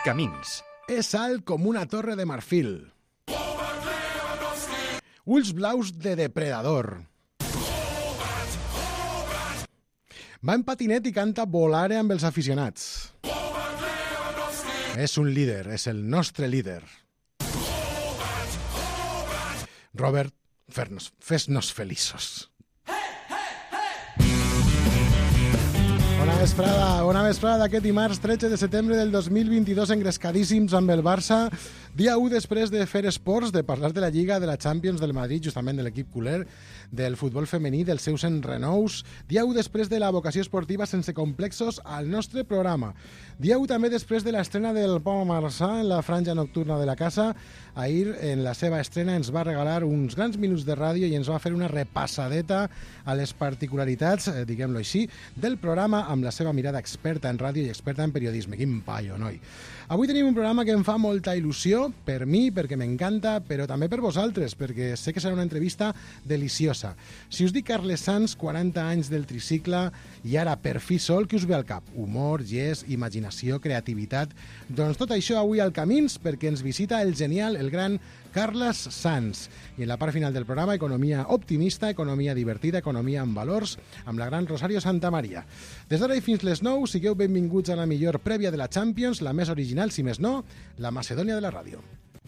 Camins. És alt com una torre de marfil. Ulls blaus de depredador. Va en patinet i canta Volare amb els aficionats. És un líder, és el nostre líder. Robert, fes-nos feliços. Bona vesprada d'aquest dimarts 13 de setembre del 2022, engrescadíssims amb el Barça. Dia 1 després de fer esports, de parlar de la Lliga, de la Champions, del Madrid, justament de l'equip culer, del futbol femení, dels seus enrenous. Dia 1 després de la vocació esportiva sense complexos al nostre programa. Dia 1 també després de l'estrena del Pau Marçà en la franja nocturna de la casa. Ahir, en la seva estrena, ens va regalar uns grans minuts de ràdio i ens va fer una repassadeta a les particularitats, diguem-lo així, del programa amb la seva mirada experta en ràdio i experta en periodisme. Quin paio, noi! Avui tenim un programa que em fa molta il·lusió, per mi, perquè m'encanta, però també per vosaltres, perquè sé que serà una entrevista deliciosa. Si us dic Carles Sans, 40 anys del tricicle, i ara per fi sol, què us ve al cap? Humor, gest, imaginació, creativitat... Doncs tot això avui al Camins, perquè ens visita el genial, el gran Carles Sans. I en la part final del programa, economia optimista, economia divertida, economia amb valors, amb la gran Rosario Santamaria. Des d'ara i fins les 9, sigueu benvinguts a la millor prèvia de la Champions, la més original, si més no, la Macedònia de la ràdio.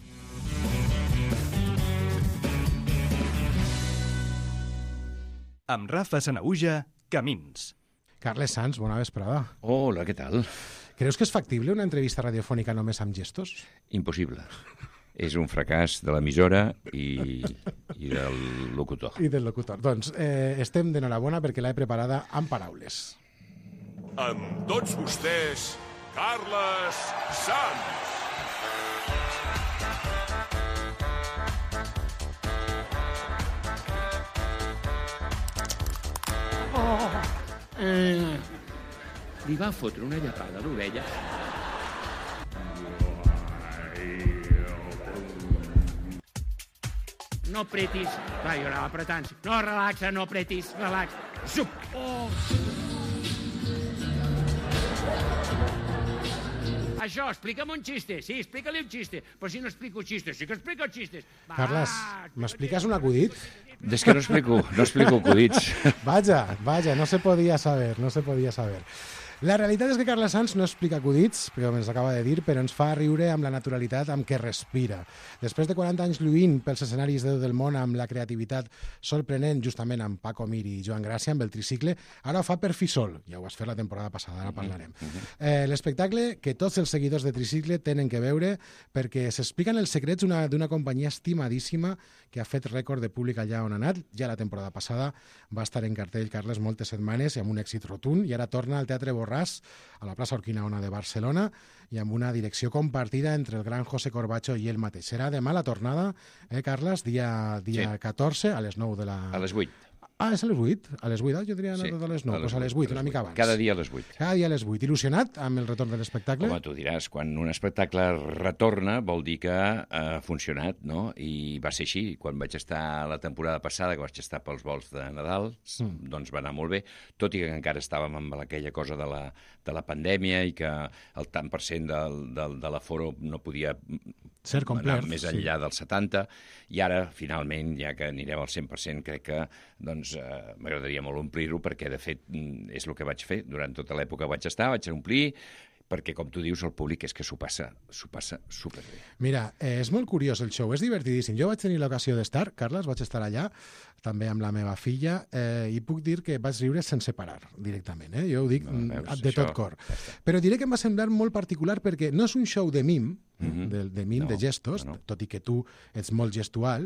Amb Rafa Sanahuja, Camins. Carles Sans, bona vesprada. Hola, què tal? Creus que és factible una entrevista radiofònica només amb gestos? Impossible. És un fracàs de l'emissora i del locutor. I del locutor. Doncs estem d'enhorabona perquè l'he preparada amb paraules. Amb tots vostès, Carles Sans. Li va fotre una llapada a l'orella. No apretis. Va, jo anava apretant. No, relaxa, no apretis. Relaxa. Zup! Oh! Això, explica'm un xiste. Sí, explica-li un xiste. Però si no explico xistes, sí que explico xistes. Va, Carles, m'expliques un acudit? És que no explico acudits. Vaja, no se podia saber. La realitat és que Carles Sans no explica acudits, com ens acaba de dir, però ens fa riure amb la naturalitat amb què respira. Després de 40 anys lluint pels escenaris del món amb la creativitat sorprenent, justament amb Paco Mir i Joan Gràcia, amb el tricicle, ara ho fa per fi sol. Ja ho vas fer la temporada passada, ara parlarem. L'espectacle que tots els seguidors de tricicle tenen que veure perquè s'expliquen els secrets d'una companyia estimadíssima que ha fet rècord de públic allà on ha anat. Ja la temporada passada va estar en cartell, Carles, moltes setmanes i amb un èxit rotund, i ara torna al Teatre Borràs, a la plaça Urquinaona de Barcelona, i amb una direcció compartida entre el gran José Corbacho i ell mateix. Serà demà la tornada, Carles? Dia 14, a les 9 de la... A les 8. Ah, és a les 8? A les 8, jo diria sí, a les 9. Doncs a les 8, una mica abans. Cada dia a les 8. Cada dia a les 8. Il·lusionat amb el retorn de l'espectacle? Home, tu diràs, quan un espectacle retorna vol dir que ha funcionat, no? I va ser així. Quan vaig estar la temporada passada, que vaig estar pels vols de Nadal, doncs va anar molt bé, tot i que encara estàvem amb aquella cosa de la pandèmia i que el tant per cent de l'aforo no podia ser complet, anar més enllà del 70, i ara, finalment, ja que anirem al 100%, crec que doncs, m'agradaria molt omplir-ho, perquè, de fet, és el que vaig fer. Durant tota l'època vaig omplir, perquè, com tu dius, el públic és que s'ho passa superbé. Mira, és molt curiós el show, és divertidíssim. Jo vaig tenir l'ocasió d'estar, Carles, vaig estar allà, també amb la meva filla, i puc dir que vaig riure sense parar, directament. Jo ho dic de tot cor. Però diré que em va semblar molt particular perquè no és un show de mim, de gestos, tot i que tu ets molt gestual,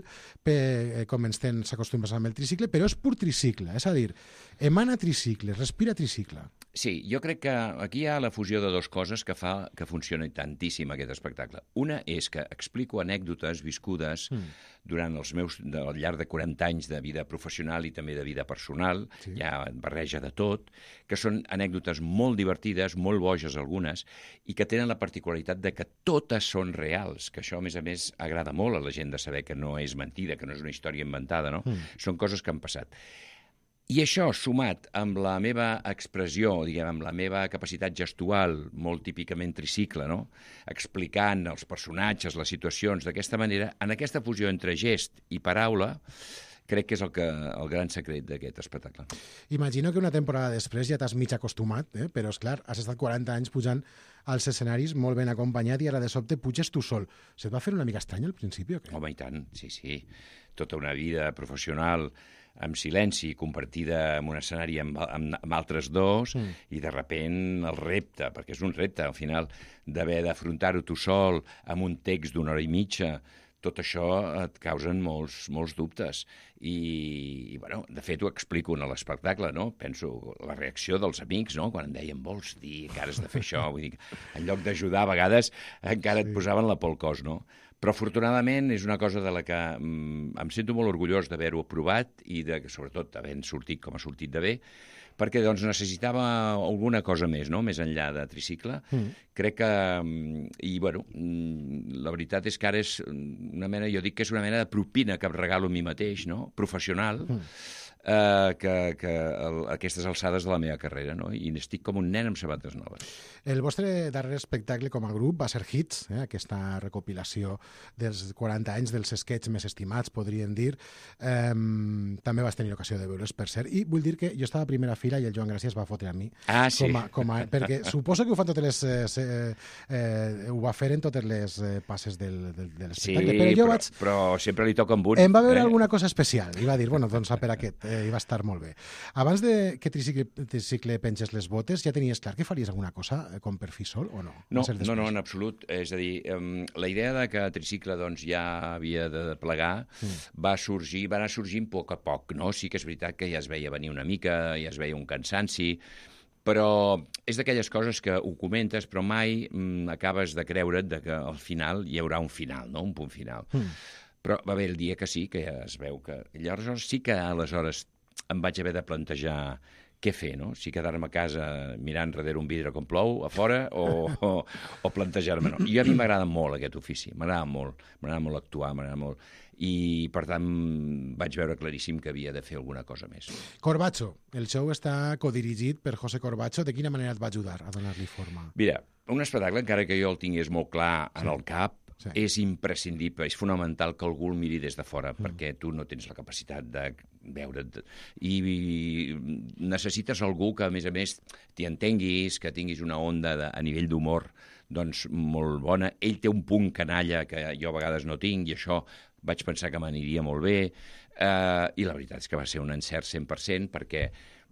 com ens tens acostumats amb el tricicle, però és pur tricicle, és a dir, emana tricicle, respira tricicle. Sí, jo crec que aquí hi ha la fusió de dues coses que fa que funcioni tantíssim aquest espectacle. Una és que explico anècdotes viscudes durant al llarg de 40 anys de vida professional i també de vida personal, ja barreja de tot, que són anècdotes molt divertides, molt boges algunes, i que tenen la particularitat de que totes són reals, que això, a més, agrada molt a la gent de saber que no és mentida, que no és una història inventada, no? Són coses que han passat. I això, sumat amb la meva expressió, diguem, amb la meva capacitat gestual, molt típicament tricicle, no? Explicant els personatges, les situacions d'aquesta manera, en aquesta fusió entre gest i paraula, crec que és el gran secret d'aquest espectacle. Imagino que una temporada després ja t'has mig acostumat, però, esclar, has estat 40 anys pujant als escenaris molt ben acompanyat i ara de sobte puges tu sol. Se't va fer una mica estrany al principi o què? Home, i tant, sí. Tota una vida professional amb silenci, compartida en un escenari amb altres dos, i de repent el repte, perquè és un repte, al final, d'haver d'afrontar-ho tu sol amb un text d'una hora i mitja, tot això et causen molts dubtes. I bueno, de fet, ho explico en l'espectacle, no? Penso la reacció dels amics, no? Quan em deien, vols dir que has de fer això? Vull dir, en lloc d'ajudar, a vegades encara et posaven la por al cos, no? Però, afortunadament, és una cosa de la que em sento molt orgullós d'haver-ho aprovat i, sobretot, havent sortit com ha sortit de bé, perquè doncs, necessitava alguna cosa més, no? Més enllà de tricicle. Crec que... I, bueno, la veritat és que ara és una mena... Jo dic que és una mena de propina que em regalo a mi mateix, no? Professional, que a aquestes alçades de la meva carrera, no? I estic com un nen amb sabates noves. El vostre darrer espectacle com a grup va ser Hits, aquesta recopilació dels 40 anys dels sketches més estimats, podríem dir. També vas tenir ocasió de veure's, per cert. I vull dir que jo estava a primera fila i el Joan Gràcia es va fotre a mi. Ah, sí? Perquè suposo que ho fan totes les... ho va fer en totes les passes de l'espectacle. Sí, però sempre li toca amb un. Em va veure alguna cosa especial i va dir, bueno, doncs per aquest, i va estar molt bé. Abans de que Tricicle penges les botes, ja tenies clar que faries alguna cosa com per fi sol o no? No, en absolut. És a dir, la idea de que Tricicle doncs, ja havia de plegar va anar sorgint a poc a poc, no? Sí que és veritat que ja es veia venir una mica, ja es veia un cansanci, però és d'aquelles coses que ho comentes, però mai acabes de creure't que al final hi haurà un final, no? Un punt final. Però va haver el dia que sí, que ja es veu que... Llavors sí que aleshores em vaig haver de plantejar què fer, no? Si quedar-me a casa mirant darrere un vidre com plou a fora o plantejar-me, no? I a mi m'agrada molt aquest ofici, m'agrada molt actuar, m'agrada molt. I, per tant, vaig veure claríssim que havia de fer alguna cosa més. Corbacho, el show està codirigit per José Corbacho. De quina manera et va ajudar a donar-li forma? Mira, un espectacle, encara que jo el tingués molt clar en el cap, és imprescindible, és fonamental que algú el miri des de fora, perquè tu no tens la capacitat de veure't. I necessites algú que, a més, t'hi entenguis, que tinguis una onda a nivell d'humor doncs, molt bona. Ell té un punt canalla que jo a vegades no tinc, i això vaig pensar que m'aniria molt bé. I la veritat és que va ser un encert 100%, perquè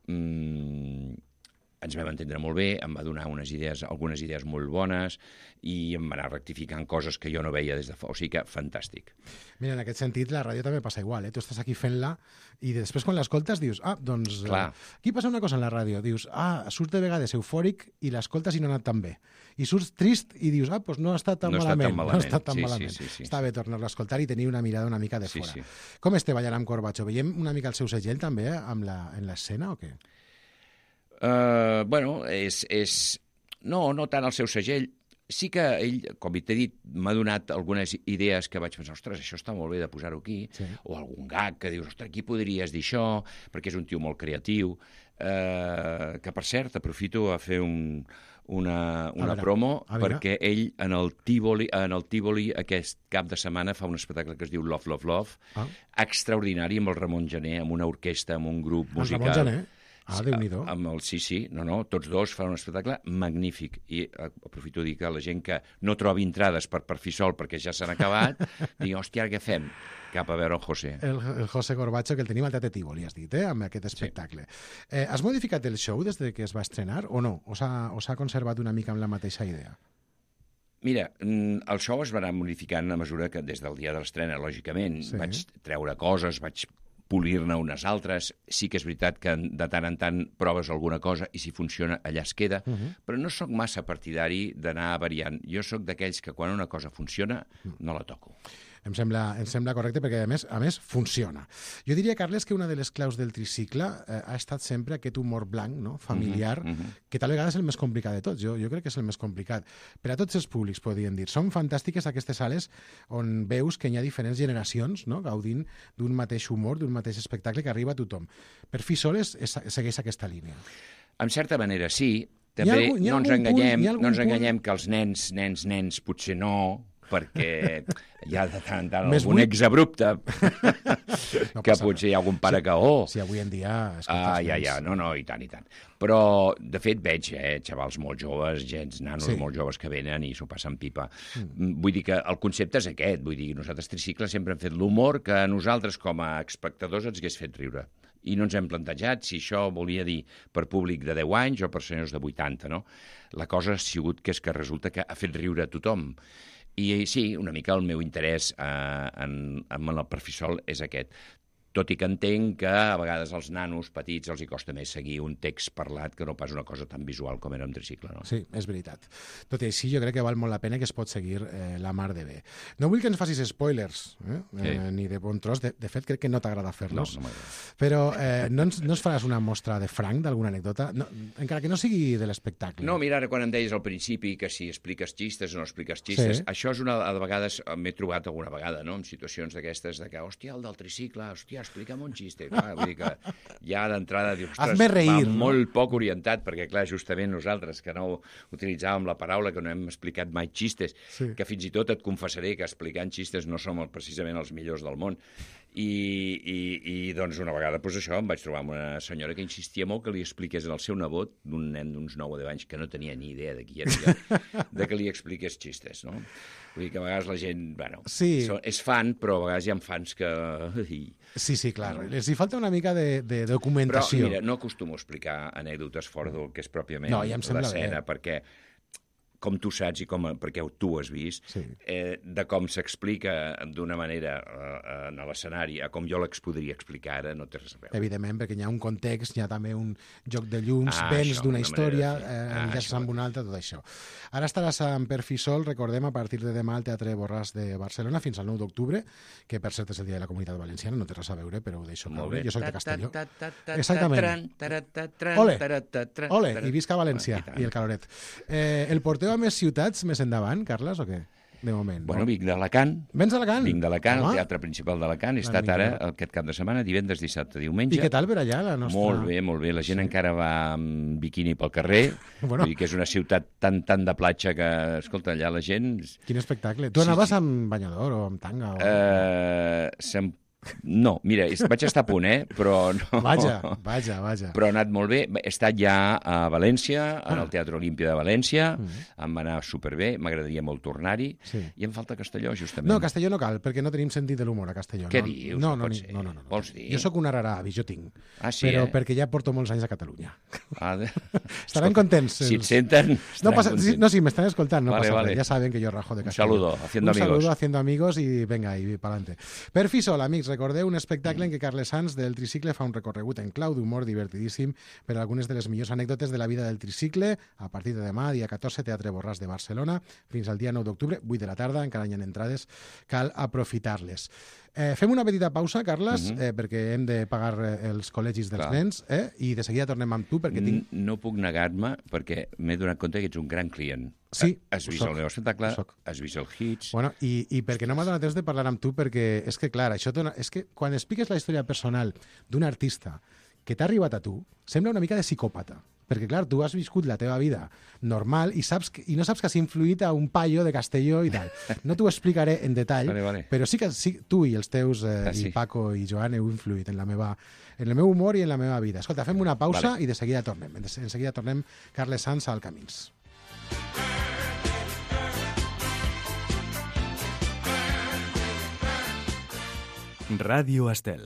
ens vam entendre molt bé, em va donar algunes idees molt bones i em va anar rectificant coses que jo no veia des de fora. O sigui que, fantàstic. Mira, en aquest sentit, la ràdio també passa igual. Tu estàs aquí fent-la i després quan l'escoltes dius, doncs... Aquí passa una cosa en la ràdio. Dius, surts de vegades eufòric i l'escoltes i no ha anat tan bé. I surts trist i dius, doncs no ha estat tan malament. No ha estat tan malament. Sí. Està bé tornar-lo a escoltar i tenir una mirada una mica de fora. Sí. Com este ballant amb Corbacho? Veiem una mica el seu segell també en l'escena o què? Bueno, no tant el seu segell. Sí que ell, com t'he dit, m'ha donat algunes idees que vaig pensar, ostres, això està molt bé de posar-ho aquí, o algun gag que dius, ostres, aquí podries dir això, perquè és un tio molt creatiu, que, per cert, aprofito a fer una promo, perquè ell en el Tívoli aquest cap de setmana fa un espectacle que es diu Love, Love, Love, extraordinari, amb el Ramon Gené, amb una orquestra, amb un grup musical. Ramon Gené? Déu-n'hi-do. Tots dos fan un espectacle magnífic. I aprofito a dir que la gent que no trobi entrades per fi sol perquè ja s'han acabat, digui, hòstia, què fem? Cap a veure el José. El José Corbacho, que el tenim al Teatre Tívoli, has dit, amb aquest espectacle. Sí. Has modificat el show des que es va estrenar o no? O s'ha conservat una mica amb la mateixa idea? Mira, el show es va anar modificant a mesura que des del dia de l'estrena, lògicament, vaig treure coses, vaig polir-ne unes altres. Sí que és veritat que de tant en tant proves alguna cosa i si funciona allà es queda, però no sóc massa partidari d'anar variant. Jo sóc d'aquells que quan una cosa funciona no la toco. Em sembla correcte perquè, a més, funciona. Jo diria, Carles, que una de les claus del tricicle ha estat sempre aquest humor blanc, no? Familiar, que tal vegada és el més complicat de tots. Jo crec que és el més complicat. Per a tots els públics, podríem dir. Són fantàstiques aquestes sales on veus que hi ha diferents generacions, no? Gaudint d'un mateix humor, d'un mateix espectacle que arriba a tothom. Per fi sols segueix aquesta línia. En certa manera, sí. També no ens enganyem que els nens potser no, perquè hi ha de tant en tant algun exabrupte que potser hi ha algun pare que... Sí, avui en dia... No, i tant. Però, de fet, veig xavals molt joves, nanos molt joves que venen i s'ho passen pipa. Vull dir que el concepte és aquest. Vull dir, nosaltres Tricicle sempre hem fet l'humor que a nosaltres, com a espectadors, ens hagués fet riure. I no ens hem plantejat si això volia dir per públic de 10 anys o per senyors de 80, no? La cosa ha sigut que resulta que ha fet riure a tothom. I sí, una mica el meu interès en el Perfisol és aquest. Tot i que entenc que a vegades als nanos petits els hi costa més seguir un text parlat que no pas una cosa tan visual com era un tricicle, no? Sí, és veritat. Tot i així, jo crec que val molt la pena que es pot seguir la mar de bé. No vull que ens facis spoilers, ni de bon tros. De fet, crec que no t'agrada fer-los. No m'agrada. Però no ens faràs una mostra de franc d'alguna anècdota? No, encara que no sigui de l'espectacle. No, mira, ara quan em deies al principi que si expliques xistes o no expliques xistes, això és a vegades m'he trobat alguna vegada, no?, en situacions d'aquestes de que, hòstia, el del tricicle, hòstia, explica'm un xiste. Clar, vull dir que ja d'entrada dius, ostres, va molt poc orientat, perquè clar, justament nosaltres que no utilitzàvem la paraula, que no hem explicat mai xistes, que fins i tot et confessaré que explicant xistes no som precisament els millors del món. I doncs una vegada això em vaig trobar amb una senyora que insistia molt que li expliqués al seu nebot, d'un nen d'uns 9 o 10 anys que no tenia ni idea de qui era, de que li expliqués xistes, no? Vull dir que a vegades la gent, bueno, és fan, però a vegades hi ha fans que... Sí, clar. Els hi falta una mica de documentació. Però, mira, no acostumo a explicar anècdotes fora del que és pròpiament l'escena, perquè com tu saps i perquè tu ho has vist, de com s'explica d'una manera en l'escenari a com jo podria explicar ara, no té res a veure. Evidentment, perquè hi ha un context, hi ha també un joc de llums, vens d'una història, enllaces amb una altra, tot això. Ara estaràs en Perfisol, recordem, a partir de demà al Teatre Borràs de Barcelona fins al 9 d'octubre, que per cert és el dia de la Comunitat Valenciana, no té res a veure, però ho deixo caure. Jo soc de Castelló. Exactament. Ole, i visca València, i el caloret. El porteu a més ciutats més endavant, Carles, o què? De moment. Bueno, vinc d'Alacant. Vens d'Alacant? Vinc d'Alacant, el Teatre Principal d'Alacant. He estat ara, aquest cap de setmana, divendres, dissabte, diumenge. I què tal per allà, la nostra... Molt bé. La gent encara va amb biquini pel carrer. Vull dir que és una ciutat tan de platja que, escolta, allà la gent... Quin espectacle. Tu anaves amb banyador o amb tanga? No, mira, vaig estar a punt, però no... Vaja. Però ha anat molt bé. He estat ja a València, en el Teatre Olímpia de València, em va anar superbé, m'agradaria molt tornar-hi, i em falta Castelló, justament. No, Castelló no cal, perquè no tenim sentit de l'humor a Castelló. Què dius? No. Vols dir? Jo sóc una rara avi, jo tinc. Sí, però perquè ja porto molts anys a Catalunya. Estaran contents. Si et senten, no, sí, m'estan escoltant, no passa res. Ja saben que jo rajo de Castelló. Un saludo, haciendo amigos y venga, y pa'lante. Perfisol, amics, recordeu un espectacle en què Carles Sans del Tricicle fa un recorregut en clau d'humor divertidíssim per algunes de les millors anècdotes de la vida del Tricicle a partir de demà, dia 14, Teatre Borràs de Barcelona, fins al dia 9 d'octubre, 8 de la tarda, encara hi ha entrades, cal aprofitar-les. Fem una petita pausa, Carles, perquè hem de pagar els col·legis dels nens, i de seguida tornem amb tu, perquè tinc... No puc negar-me, perquè m'he donat compte que ets un gran client. Sí, has vist el meu espectacle, has vist el Hits... Bueno, i perquè no m'ha donat temps de parlar amb tu, perquè és que, clar, és que quan expliques la història personal d'un artista que t'ha arribat a tu, sembla una mica de psicòpata. Perquè, clar, tu has viscut la teva vida normal i no saps que has influït a un paio de Castelló i tal. No t'ho explicaré en detall, però sí que tu i els teus, i Paco i Joan, heu influït en el meu humor i en la meva vida. Escolta, fem una pausa i de seguida tornem. En seguida tornem Carles Sans al Camins. Ràdio Estel.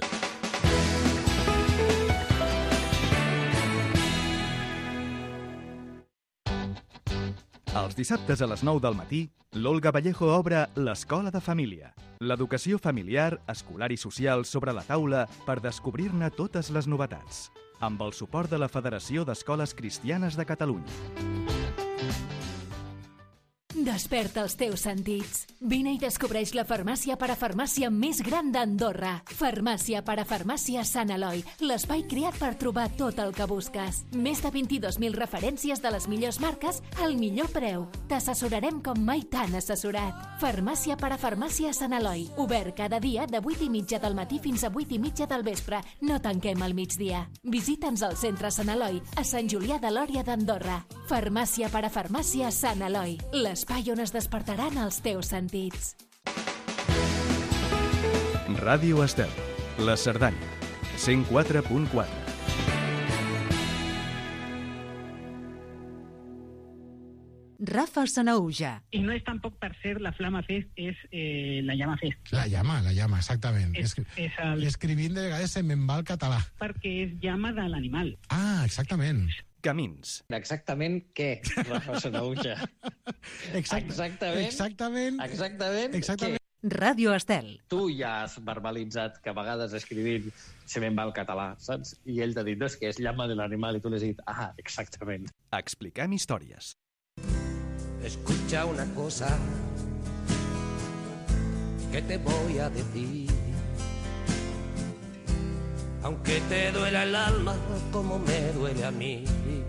Els dissabtes a les 9 del matí, l'Olga Vallejo obre l'Escola de Família. L'educació familiar, escolar i social sobre la taula per descobrir-ne totes les novetats. Amb el suport de la Federació d'Escoles Cristianes de Catalunya. Desperta els teus sentits. Vine i descobreix la farmàcia parafarmàcia més gran d'Andorra. Farmàcia parafarmàcia Sant Eloi, l'espai creat per trobar tot el que busques. Més de 22.000 referències de les millors marques al millor preu. T'assessorarem com mai t'han assessorat. Farmàcia parafarmàcia Sant Eloi, obert cada dia de 8:30 del matí fins a 8:30 del vespre. No tanquem al migdia. Visita'ns al centre Sant Eloi, a Sant Julià de Lòria d'Andorra. Farmàcia parafarmàcia Sant Eloi, l'espai on es despertaran els teus sentits. Ràdio Estel, la Cerdanya, 104.4. Rafa Sanaúja. Y no es tampoco per ser la Flama Fest, es la Llama Fest. La llama, exactament. Escrivint de vegades se me'n va el català. Perquè és llama de l'animal. Ah, exactament. Camins. Exactament què, Rafa Sanaúja? Exactament. Què? Ràdio Estel. Tu ja has verbalitzat que a vegades escrivint se me'n va el català, saps? I ell t'ha dit, no, és que és llama de l'animal, i tu l'has dit, exactament. Expliquem històries. Escucha una cosa que te voy a decir. Aunque te duela el alma como me duele a mí.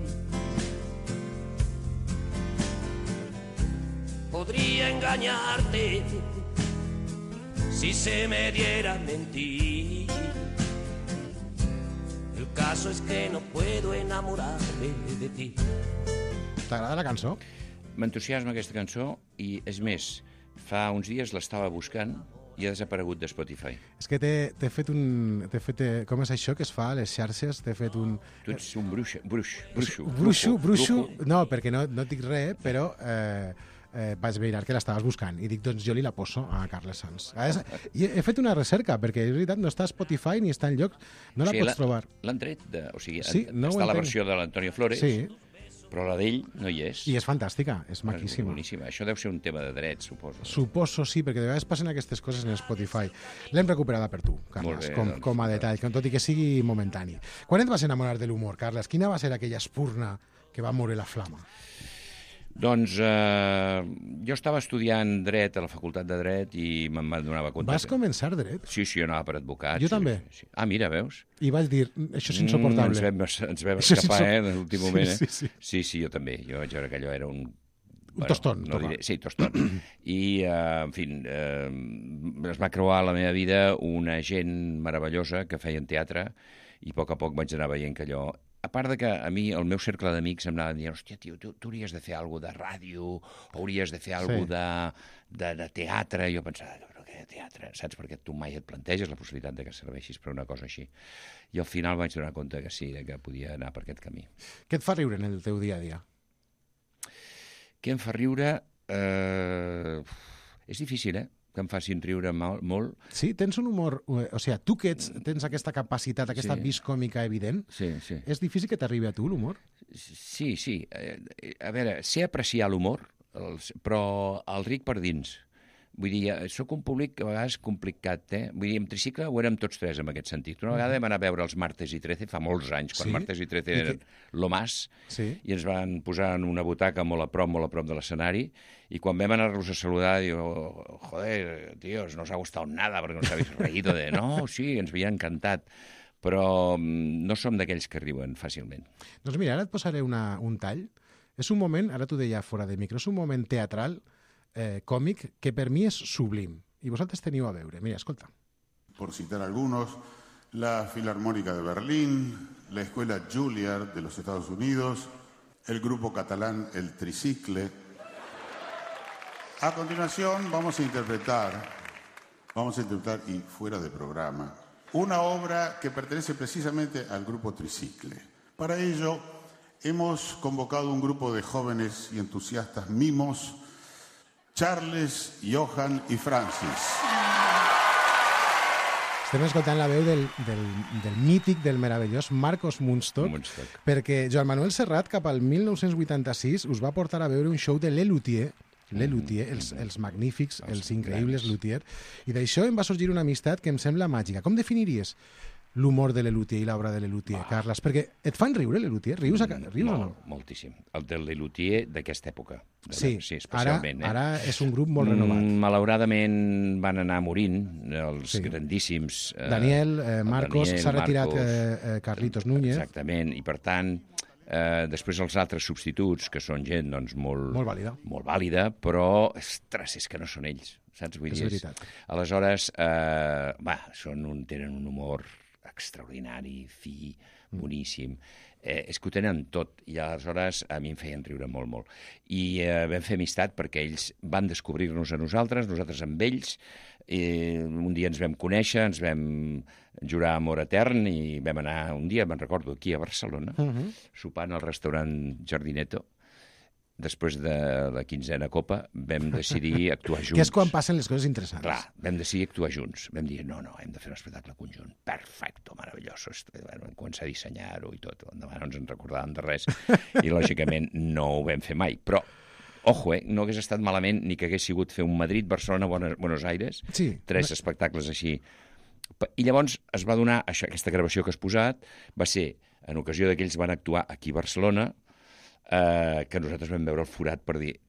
Podría engañarte si se me diera a mentir. El caso es que no puedo enamorarme de ti. T'agrada la cançó? M'entusiasma aquesta cançó i, és més, fa uns dies l'estava buscant i ha desaparegut de Spotify. És que t'he fet com és això que es fa a les xarxes? T'he fet un... Tu ets un bruixo. No, perquè no dic res, però vaig mirar que l'estaves buscant i dic, doncs jo li la poso a Carles Sans. I he fet una recerca, perquè és veritat, no està a Spotify ni està enlloc, no la pots trobar. L'han tret, sí, no està la versió de l'Antonio Flores, sí, però la d'ell no hi és. I és fantàstica, és maquíssima. Boníssima. Això deu ser un tema de drets, suposo. Suposo, sí, perquè de vegades passen aquestes coses en Spotify. L'hem recuperada per tu, Carles, com a detall, tot i que sigui momentani. Quan et vas enamorar de l'humor, Carles? Quina va ser aquella espurna que va moure la flama? Doncs jo estava estudiant dret a la facultat de dret i me'n donava compte. Vas començar dret? Sí, jo anava per advocat. Jo també. Sí. Ah, mira, veus? I vaig dir, això és insuportable. Ens vam escapar, en l'últim moment. Sí, jo també. Jo vaig veure que allò era un tostón. Sí, tostón. I, en fi, es va creuar a la meva vida una gent meravellosa que feien teatre i a poc vaig anar veient que allò... A part de que a mi, el meu cercle d'amics em anava dient, hòstia, tio, tu hauries de fer alguna cosa de ràdio, o hauries de fer alguna cosa de teatre. I jo pensava, però què de teatre? Saps? Perquè tu mai et planteges la possibilitat de que serveixis per una cosa així. I al final vaig donar compte que sí, que podia anar per aquest camí. Què et fa riure en el teu dia a dia? Què em fa riure? És difícil, que em facin riure molt. Sí, tens un humor... O sigui, tu que tens aquesta capacitat, aquesta vis còmica evident, és difícil que t'arribi a tu l'humor? Sí. A veure, sé apreciar l'humor, però el ric per dins. Vull dir, sóc un públic a vegades complicat, Vull dir, en Tricicle ho érem tots tres en aquest sentit. Una vegada vam anar a veure els Martes i Trece, fa molts anys, quan Martes i Trece eren lo más, i ens van posar en una butaca molt a prop de l'escenari, i quan vam anar-los a saludar, diu, joder, tíos, no os ha gustat nada, perquè no us habéis reído de... No, sí, ens havia encantat, però no som d'aquells que riuen fàcilment. Doncs mira, ara et posaré un tall. És un moment, ara t'ho deia fora de micro, és un moment teatral, còmic, que per mi és sublim. I vosaltres teniu a veure. Mira, escolta. Por citar algunos, la Filarmónica de Berlín, la Escuela Juilliard de los Estados Unidos, el grupo catalán El Tricicle. A continuación vamos a interpretar, y fuera de programa, una obra que pertenece precisamente al grupo Tricicle. Para ello, hemos convocado un grupo de jóvenes y entusiastas mimos, Charles, Johan i Francis. Estem escoltant la veu del mític, del meravellós Marcos Munstock, perquè Joan Manuel Serrat, cap al 1986, us va portar a veure un show de Lelutier, els magnífics, els increïbles Luthier, i d'això em va sorgir una amistat que em sembla màgica. Com definiries l'humor de Lelutier i l'obra de Lelutier, Carles? Perquè et fan riure, Lelutier? Rius o no? Moltíssim. El de Lelutier d'aquesta època. Sí, especialment. Ara és un grup molt renovat. Malauradament van anar morint els grandíssims... Daniel, Marcos, s'ha retirat Carlitos Núñez. Exactament, i per tant... després els altres substituts, que són gent doncs, molt vàlida, però, ostres, és que no són ells, saps? Vull dir, veritat. Aleshores, tenen un humor extraordinari, fi, boníssim. És que ho tenen tot, i aleshores a mi em feien riure molt, molt. I vam fer amistat perquè ells van descobrir-nos a nosaltres amb ells. Un dia ens vam conèixer, ens vam jurar amor etern i vam anar un dia, me'n recordo, aquí a Barcelona, sopant al restaurant Jardineto. Després de la 15a copa vam decidir actuar junts. Que és quan passen les coses interessants. Clar, vam decidir actuar junts. Vam dir, no, hem de fer un espectacle conjunt. Perfecto, maravilloso. Vam començar a dissenyar-ho i tot. Endavant no ens en recordàvem de res. I, lògicament, no ho vam fer mai. Però, ojo, no hagués estat malament ni que hagués sigut fer un Madrid, Barcelona, Buenos Aires, 3 espectacles així. I llavors es va donar, aquesta gravació que has posat, va ser en ocasió que ells van actuar aquí a Barcelona, que nosaltres vam veure el forat per dir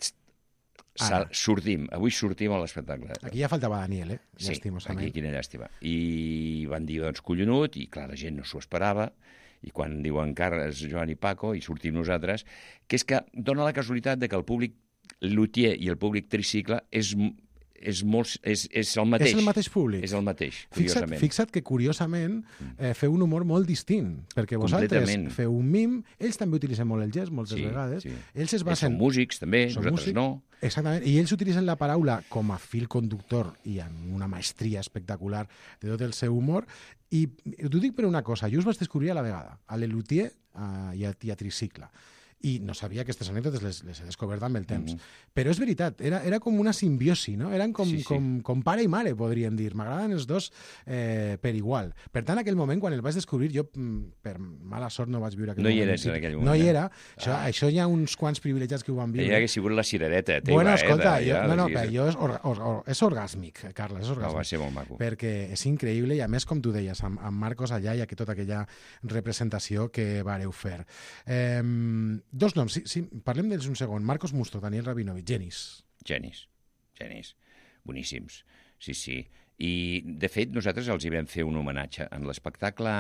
avui sortim a l'espectacle. Aquí ja faltava Daniel, llàstimosament. Sí, aquí quina llàstima. I van dir, doncs, collonut, i clar, la gent no s'ho esperava, i quan diuen Carles, Joan i Paco, i sortim nosaltres, que és que dona la casualitat de que el públic Lutier i el públic Tricicle és el mateix. És el mateix públic. És el mateix, curiosament. Fixa't que, curiosament, feu un humor molt distint, perquè vosaltres feu un mim, ells també utilitzen molt el gest, moltes vegades. Ells es basen... Són músics, també, nosaltres no. Exactament, i ells utilitzen la paraula com a fil conductor i amb una maestria espectacular de tot el seu humor, i t'ho dic per una cosa, jo us vaig descobrir a la vegada, a Lelutier i a Tricicle. I no sabia aquestes anècdotes, les he descobert amb el temps. Però és veritat, era com una simbiosi, no? Eren com pare i mare, podríem dir. M'agraden els dos per igual. Per tant, en aquell moment, quan el vaig descobrir, jo, per mala sort, no vaig viure aquell moment. No hi eres en aquell moment. No hi era. Això hi ha uns quants privilegiats que ho van viure. Ja hagués sigut la cirereta. Bueno, escolta, és orgàsmic, Carles, és orgàsmic. Va ser molt maco. Perquè és increïble, i a més, com tu deies, amb Marcos allà hi ha tota aquella representació que vareu fer. Dos noms, parlem d'ells un segon. Marcos Musto, Daniel Rabinovich, genis. Boníssims. Sí. I, de fet, nosaltres els hi vam fer un homenatge en l'espectacle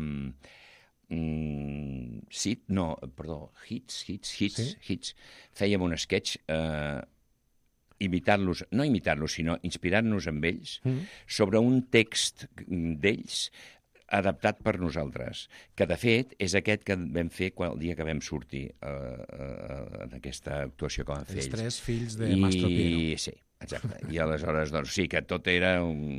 Hits. Fèiem un sketch sinó inspirant-nos amb ells sobre un text d'ells adaptat per nosaltres, que de fet és aquest que vam fer el dia que vam sortir en aquesta actuació que van fer ells. Els 3 fills de Mastro Piero. Sí, exacte. I aleshores, doncs sí, que tot era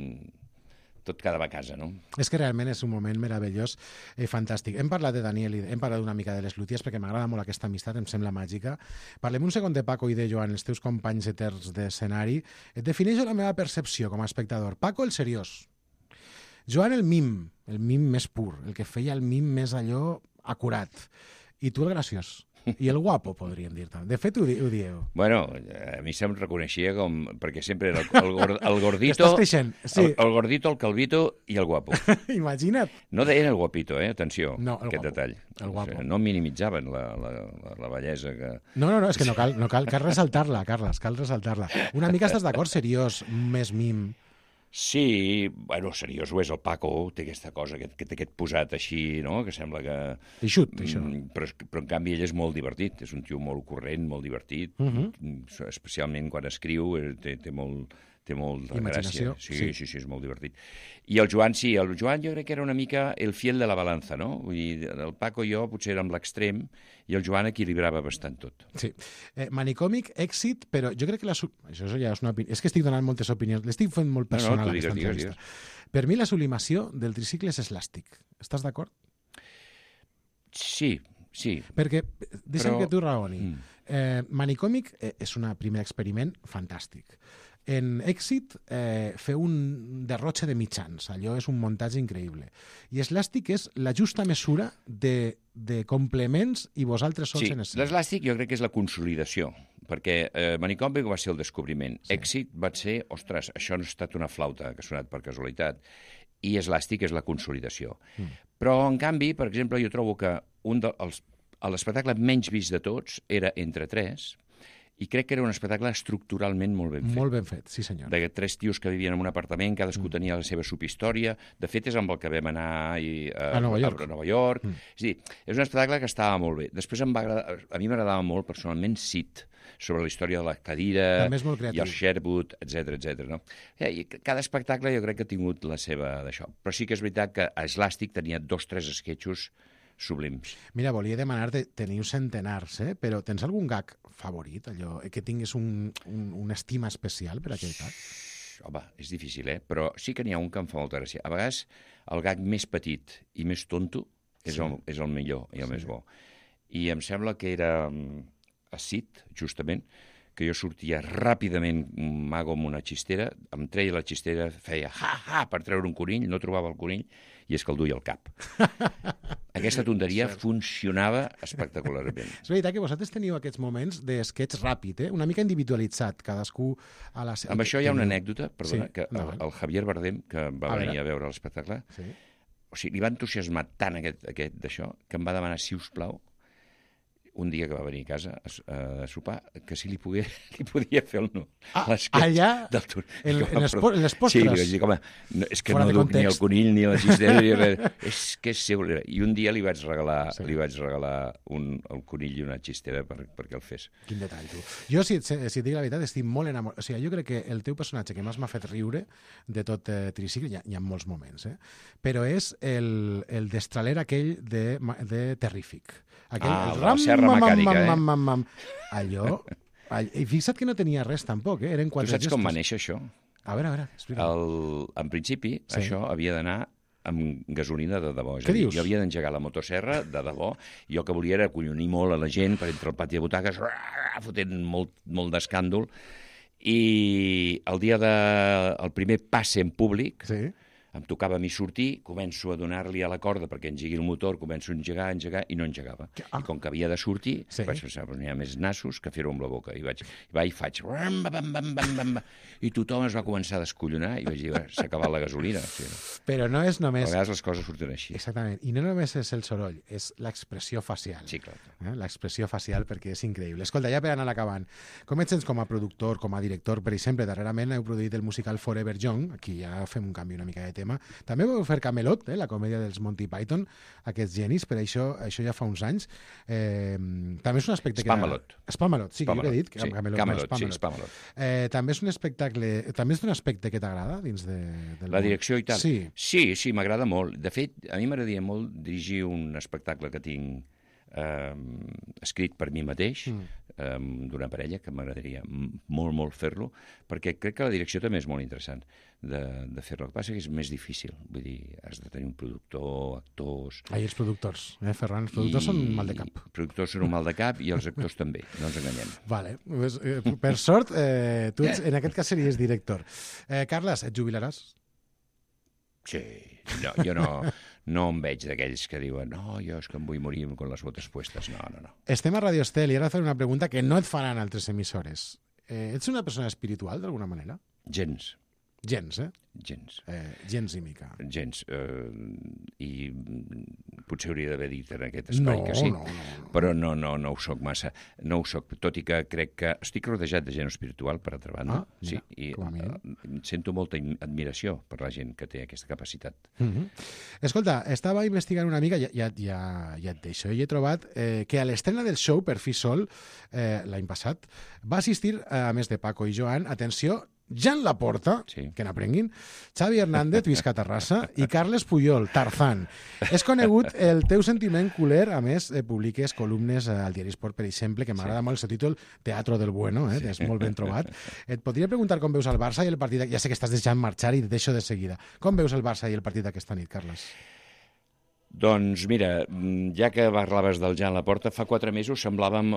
tot quedava a casa, no? És que realment és un moment meravellós i fantàstic. Hem parlat de Daniel i hem parlat una mica de les Luties perquè m'agrada molt aquesta amistat, em sembla màgica. Parlem un segon de Paco i de Joan, els teus companys eterns d'escenari. Et defineixo la meva percepció com a espectador. Paco, el seriós. Joan, el mim més pur, el que feia el mim més allò acurat. I tu el graciós. I el guapo, podríem dir-te. De fet, ho dieu. Bueno, a mi se'm reconeixia com... perquè sempre era el gordito... Estàs creixent, sí. El gordito, el calvito i el guapo. Imagina't. No deien el guapito, atenció, no, aquest guapo. Detall. El guapo. O sigui, no minimitzaven la bellesa que... No, és que no cal ressaltar-la, Carles, cal ressaltar-la. Una mica estàs d'acord, seriós, més mim... Sí, bueno, seriós ho és el Paco, té aquesta cosa, que té aquest posat així, no?, que sembla que... Eixut. Però en canvi ell és molt divertit, és un tio molt corrent, molt divertit, especialment quan escriu, té molta imaginació. Gràcia. Sí, és molt divertit. I el Joan, el Joan jo crec que era una mica el fiel de la balança, no? Vull dir, el Paco i jo potser érem l'extrem i el Joan equilibrava bastant tot. Sí. Manicòmic, èxit, però jo crec que això ja és una opinió. És que estic donant moltes opinions, l'estic fent molt personal a aquesta entrevista. Per mi la sublimació del tricicle és eslàstic. Estàs d'acord? Sí. Perquè, deixa'm que tu raoni. Manicòmic és un primer experiment fantàstic. En èxit, fer un derrotxe de mitjans. Allò és un muntatge increïble. I eslàstic és la justa mesura de complements i vosaltres sols en escena. L'eslàstic jo crec que és la consolidació, perquè Manicòmic va ser el descobriment. Èxit va ser, ostres, això no ha estat una flauta que ha sonat per casualitat. i eslàstic és la consolidació. Però, en canvi, per exemple, jo trobo que l'espectacle menys vist de tots era Entre tres, i crec que era un espectacle estructuralment molt ben fet. Molt ben fet, sí senyor. De 3 tios que vivien en un apartament, cadascú tenia la seva subhistòria. De fet, és amb el que vam anar a Nova York. A Nova York. És a dir, és un espectacle que estava molt bé. Després a mi m'agradava molt, personalment, Sid, sobre la història de la cadira i el Sherwood, etc. No? I cada espectacle jo crec que ha tingut la seva d'això. Però sí que és veritat que a Eslàstic tenia 2 o 3 esquetxos sublims. Mira, volia demanar-te, teniu centenars, però tens algun gag favorit, allò que tinguis una estima especial per aquell gag? Home, és difícil, però sí que n'hi ha un que em fa molta gràcia. A vegades el gag més petit i més tonto és el millor i el més bo. I em sembla que era a Sid, justament, que jo sortia ràpidament mago amb una xistera, em treia la xistera, feia ha-ha per treure un conill, no trobava el conill, i és que el duia al cap. Aquesta tonteria funcionava espectacularment. És veritat que vosaltres teniu aquests moments d'esquetx ràpid, una mica individualitzat, cadascú a la... Amb això hi ha una anècdota, perdona, que el Javier Bardem, que va venir a veure l'espectacle, o sigui, li va entusiasmar tant aquest d'això, que em va demanar, si us plau, un dia que va venir a casa a sopar, que si li podia fer allà, en les postres? Sí, li vaig dir, home, és que no duc ni el conill ni la xistera, ni res. És que és seu. I un dia li vaig regalar el conill i una xistera perquè el fes. Quin detall, tu. Jo, si et dic la veritat, estic molt enamorat. O sigui, jo crec que el teu personatge que més m'ha fet riure de tot Tricicle, hi ha molts moments, però és el destraler aquell de Terrífic. La serra mecànica, Allò... I fixa't que no tenia res, tampoc, eren 4 gestos. Tu saps com va néixer això? A veure, explica'm. En principi, això havia d'anar amb gasolina de debò. Què dius? Jo havia d'engegar la motoserra de debò, i jo que volia era acollonir molt a la gent per entre el pati de butaques, fotent molt d'escàndol, i el dia del primer passe en públic... Em tocava a mi sortir, començo a donar-li a la corda perquè engegui el motor, començo a engegar, i no engegava. I com que havia de sortir, vaig pensar, n'hi ha més nassos que fer-ho amb la boca. I faig... I tothom es va començar a descollonar i vaig dir, s'ha acabat la gasolina. Però no és només... A vegades les coses surten així. Exactament. I no només és el soroll, és l'expressió facial. Sí, clar. L'expressió facial, perquè és increïble. Escolta, ja per anar acabant, com et sents com a productor, com a director? Per exemple, darrerament heu produït el musical Forever Young, aquí ja fem un canvi una mica de tema. També vau fer Camelot, la comèdia dels Monty Python, aquests genis, per això ja fa uns anys. També és un aspecte Spamalot. Spamalot, sí, que jo he dit. Camelot, sí, Spamalot. També és un espectacle, també és un aspecte que t'agrada dins del la direcció i tal? Sí, m'agrada molt. De fet, a mi m'agradaria molt dirigir un espectacle que tinc escrit per mi mateix, d'una parella, que m'agradaria molt fer-lo, perquè crec que la direcció també és molt interessant de fer-lo. El que passa és que és més difícil, vull dir, has de tenir un productor, actors... Els productors, Ferran, els productors són un mal de cap. Els productors són un mal de cap i els actors també, no ens enganyem. Vale, per sort, tu en aquest cas series director. Carles, et jubilaràs? Sí, jo no em veig d'aquells que diuen jo és que em vull morir amb les botes puestes. No. Estem a Radio Estel i ara faré una pregunta que no et faran altres emissores. Ets una persona espiritual, d'alguna manera? Gens. Gens, Gens. Gens i mica. Gens. I potser hauria d'haver dit en aquest espai que sí. Però no ho soc massa. No ho soc, tot i que crec que estic rodejat de gent espiritual, per altra banda. Sí, i sento molta admiració per la gent que té aquesta capacitat. Escolta, estava investigant una mica, ja et deixo, i he trobat que a l'estrena del show Per fi sol, l'any passat, va assistir, a més de Paco i Joan, atenció, Jan Laporta, que n'aprenguin, Xavi Hernández, visca Terrassa, i Carles Puyol, Tarzán. És conegut el teu sentiment culer, a més, publiques columnes al Diari Esport, per exemple, que m'agrada molt el seu títol, Teatro del Bueno, és molt ben trobat. Et podria preguntar com veus el Barça i el partit... Ja sé que estàs deixant marxar i et deixo de seguida. Com veus el Barça i el partit d'aquesta nit, Carles? Doncs mira, ja que parlaves del Jan Laporta, fa 4 mesos semblàvem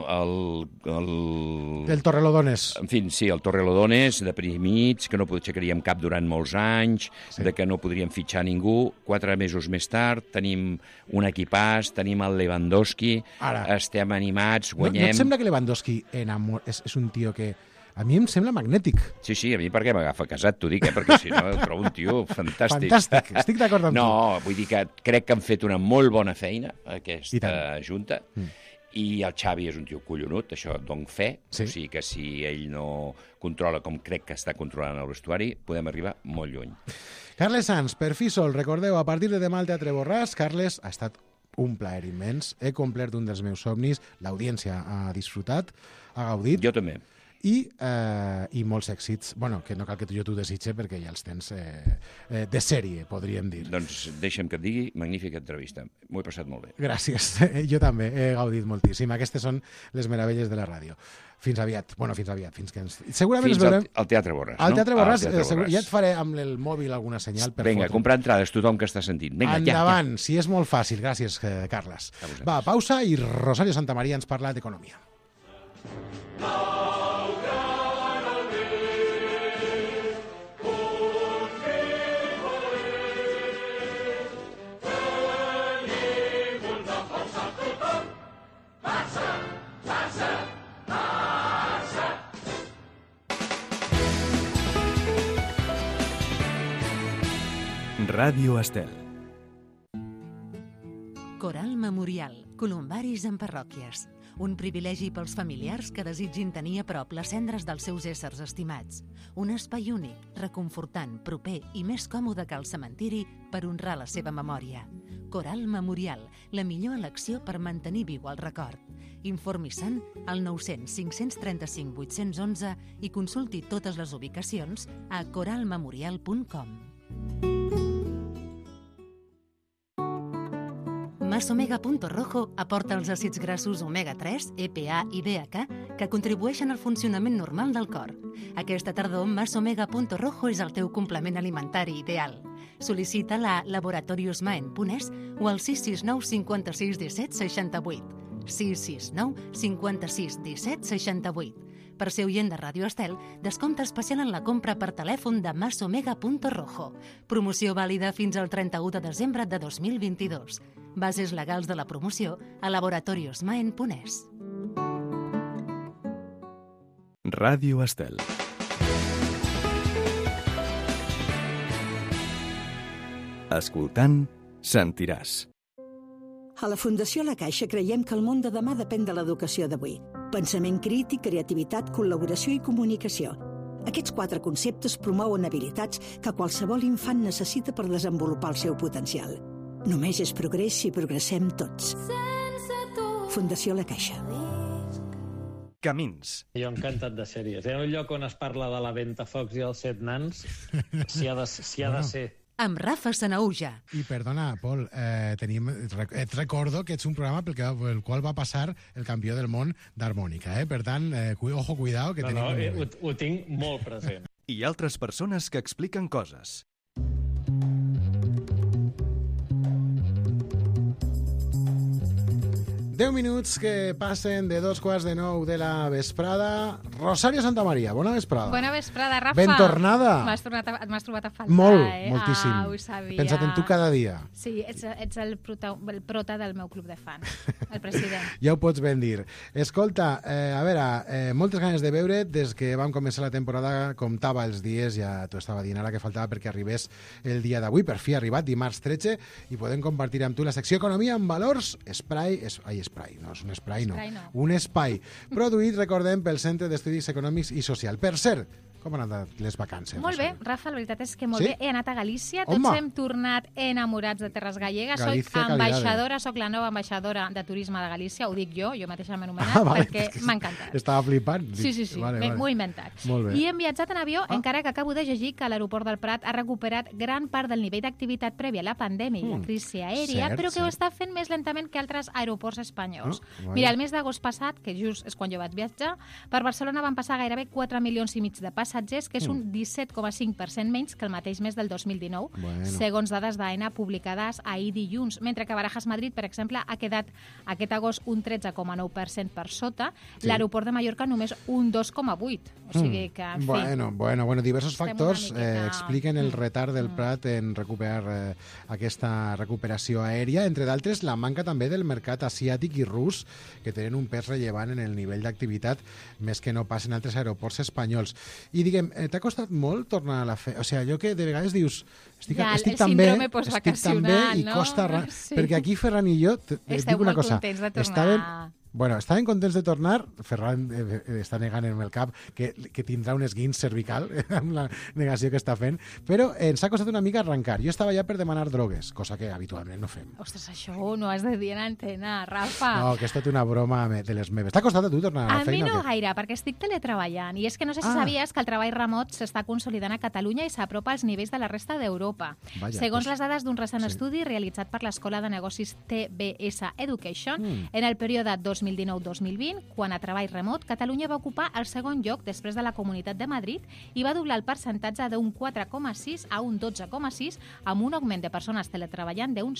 el Torrelodones. En fi, sí, el Torrelodones, deprimits, que no aixecaríem cap durant molts anys, de que no podríem fitxar ningú. 4 mesos més tard tenim un equipàs, tenim el Lewandowski, estem animats, guanyem... No et sembla que Lewandowski és un tio que A mi em sembla magnètic. Sí, a mi perquè m'agafa casat, t'ho dic, perquè si no el trobo un tio fantàstic. Fantàstic, estic d'acord amb tu. No, vull dir que crec que han fet una molt bona feina, aquesta junta, i el Xavi és un tio collonut, això dono fe, o sigui que si ell no controla com crec que està controlant el vestuari, podem arribar molt lluny. Carles Sans, per fi sol, recordeu, a partir de demà al Teatre Borràs, Carles, ha estat un plaer immens, he complert un dels meus somnis, l'audiència ha disfrutat, ha gaudit. Jo també. I molts èxits, bueno, que no cal que jo t'ho desitge perquè ja els tens de sèrie, podríem dir. Doncs deixa'm que et digui, magnífica entrevista. M'ho he passat molt bé. Gràcies, jo també he gaudit moltíssim. Aquestes són les meravelles de la ràdio. Fins aviat, fins que ens... Segurament fins ens veurem... al Teatre Borràs, no? Al Teatre Borràs, ja et faré amb el mòbil alguna senyal per Vinga, comprar entrades, tothom que està sentint. Vinga, endavant, si és molt fàcil. Gràcies, Carles. Va, pausa i Rosario Santamaría ens parla d'economia. Ràdio Estel. Coral Memorial, columbaris en parròquies. Un privilegi pels familiars que desitgin tenir a prop les cendres dels seus éssers estimats. Un espai únic, reconfortant, proper i més còmode que el cementiri per honrar la seva memòria. Coral Memorial, la millor elecció per mantenir viu el record. Informi-se'n al 900 535 811 i consulti totes les ubicacions a coralmemorial.com. Masomega.rojo aporta els àcids grassos omega-3, EPA i DHA que contribueixen al funcionament normal del cor. Aquesta tardor, Masomega.rojo és el teu complement alimentari ideal. Sol·licita-la a laboratoriosmaen.es o al 669 56 17 68. 669 56 17 68. Per ser oient de Ràdio Estel, descompte especial en la compra per telèfon de Masomega.rojo. Promoció vàlida fins al 31 de desembre de 2022. Bases legals de la promoció a laboratoriosmaen.es. Ràdio Estel. Escoltant, sentiràs. A la Fundació La Caixa creiem que el món de demà depèn de l'educació d'avui. Pensament crític, creativitat, col·laboració i comunicació. Aquests 4 conceptes promouen habilitats que qualsevol infant necessita per desenvolupar el seu potencial. Només és progrés si progressem tots. Fundació La Caixa. Camins. Jo encantat de sèries. Hi ha un lloc on es parla de la Ventafocs i els 7 nans, si ha de ser. Amb Rafa Sanaúja. I perdona, Pol, et recordo que ets un programa pel qual va passar el campió del món d'harmònica, Per tant, ojo, cuidao, que tenim... Ho tinc molt present. I altres persones que expliquen coses. Deu minuts que passen de 2:15 de la vesprada. Rosario Santamaría, bona vesprada. Bona vesprada, Rafa. Ben tornada. M'has trobat a faltar, moltíssim. Ho sabia. Pensat en tu cada dia. Sí, ets el prota del meu club de fans, el president. Ja ho pots ben dir. Escolta, a veure, moltes ganes de veure des que vam començar la temporada, comptava els dies, ja t'ho estava dient ara que faltava perquè arribés el dia d'avui, per fi ha arribat, dimarts 13, i podem compartir amb tu la secció Economia amb valors, no és un spray, no. Un espai produït, recordem, pel Centre d'Estudis Econòmics i Social. Per cert, com han anat les vacances? Molt bé, Rafa, la veritat és que molt bé. He anat a Galícia, tots hem tornat enamorats de terres gallegues. Soc la nova ambaixadora de turisme de Galícia, ho dic jo mateixa m'he anomenat, perquè m'ha encantat. Estava flipant. Sí, m'ho he inventat. I hem viatjat en avió, encara que acabo de llegir que l'aeroport del Prat ha recuperat gran part del nivell d'activitat prèvia a la pandèmia i la crisi aèria, però que ho està fent més lentament que altres aeroports espanyols. Mira, el mes d'agost passat, que just és quan jo vaig viatjar, per Barcelona van passar gairebé 4,5 milions de passatgers, passatgers, que és un 17,5% menys que el mateix mes del 2019, segons dades d'AENA publicades ahir dilluns, mentre que Barajas Madrid, per exemple, ha quedat aquest agost un 13,9% per sota, l'aeroport de Mallorca només un 2,8%. O sigui que, en fi... Bueno, diversos factors expliquen el retard del Prat en recuperar aquesta recuperació aèria, entre d'altres la manca també del mercat asiàtic i rus, que tenen un pes rellevant en el nivell d'activitat, més que no pas en altres aeroports espanyols. I diguem, t'ha costat molt tornar a la feina? O sigui, allò que de vegades dius, estic tan bé, i costa res, perquè aquí Ferran i jo, et dic una cosa, estaven contents de tornar. Ferran està negant en el cap que tindrà un esguinç cervical amb la negació que està fent, però ens ha costat una mica arrencar. Jo estava ja per demanar drogues, cosa que habitualment no fem. Ostres, això no has de dir en antena, Rafa. No, que és tot una broma de les meves. T'ha costat a tu tornar a la feina? A mi no gaire, perquè estic teletreballant. I és que no sé si sabies que el treball remot s'està consolidant a Catalunya i s'apropa als nivells de la resta d'Europa. Segons les dades d'un recent estudi realitzat per l'Escola de Negocis TBS Education, en el període 2019-2020, quan a treball remot, Catalunya va ocupar el segon lloc després de la Comunitat de Madrid i va doblar el percentatge d'un 4,6 a un 12,6 amb un augment de persones teletreballant d'un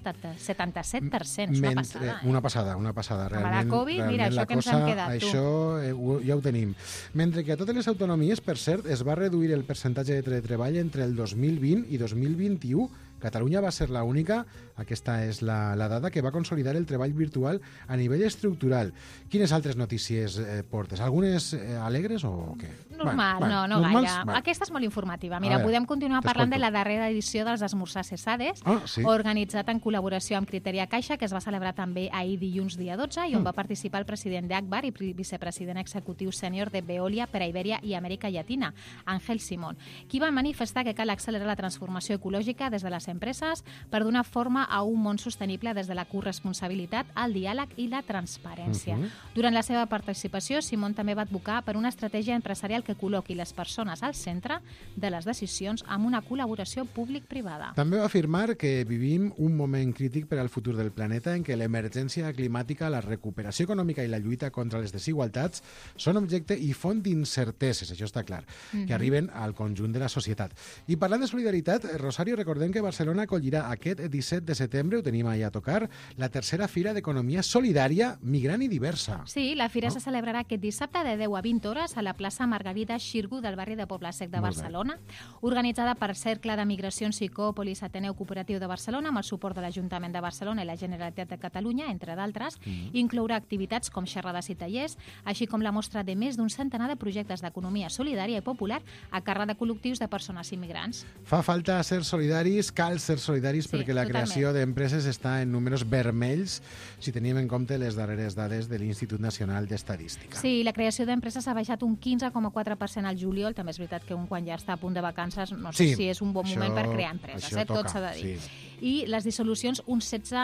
177%. Una passada. Realment, la Covid, mira, això que ens hem quedat, tu. Això ja ho tenim. Mentre que a totes les autonomies, per cert, es va reduir el percentatge de teletreball entre el 2020 i 2021. Catalunya va ser l'única, aquesta és la dada, que va consolidar el treball virtual a nivell estructural. Quines altres notícies portes? Algunes alegres o què? Normal, no gaire. Aquesta és molt informativa. Mira, podem continuar parlant de la darrera edició dels Esmorzars Cesades, organitzat en col·laboració amb Criteria Caixa, que es va celebrar també ahir dilluns dia 12, i on va participar el president d'Agbar i vicepresident executiu sènior de Veolia per a Ibèria i Amèrica Llatina, Ángel Simón, qui va manifestar que cal accelerar la transformació ecològica des de les empreses per donar forma a un món sostenible des de la corresponsabilitat, el diàleg i la transparència. Durant la seva participació, Simón també va advocar per una estratègia empresarial que col·loqui les persones al centre de les decisions amb una col·laboració públic-privada. També va afirmar que vivim un moment crític per al futur del planeta en què l'emergència climàtica, la recuperació econòmica i la lluita contra les desigualtats són objecte i font d'incerteses, això està clar, que arriben al conjunt de la societat. I parlant de solidaritat, Rosario, recordem que Barcelona acollirà aquest 17 de setembre, ho tenim allà a tocar, la tercera Fira d'Economia Solidària, Migrant i Diversa. Sí, la fira se celebrarà aquest dissabte de 10 a 20 hores a la plaça Margarida Xirgu del barri de Poble Sec de Barcelona, organitzada per Cercle de Migracions Psicòpolis Ateneu Cooperatiu de Barcelona amb el suport de l'Ajuntament de Barcelona i la Generalitat de Catalunya, entre d'altres. Inclourà activitats com xerrades i tallers, així com la mostra de més d'un centenar de projectes d'economia solidària i popular a càrrec de col·lectius de persones immigrants. Fa falta ser solidaris, cal ser solidaris perquè la creació d'empreses està en números vermells si tenim en compte les darreres dades de l'Institut Nacional d'Estadística. Sí, la creació d'empreses ha baixat un 15,4% al juliol. També és veritat que quan ja està a punt de vacances no sé si és un bon moment per crear empreses, tot s'ha de dir. I les dissolucions un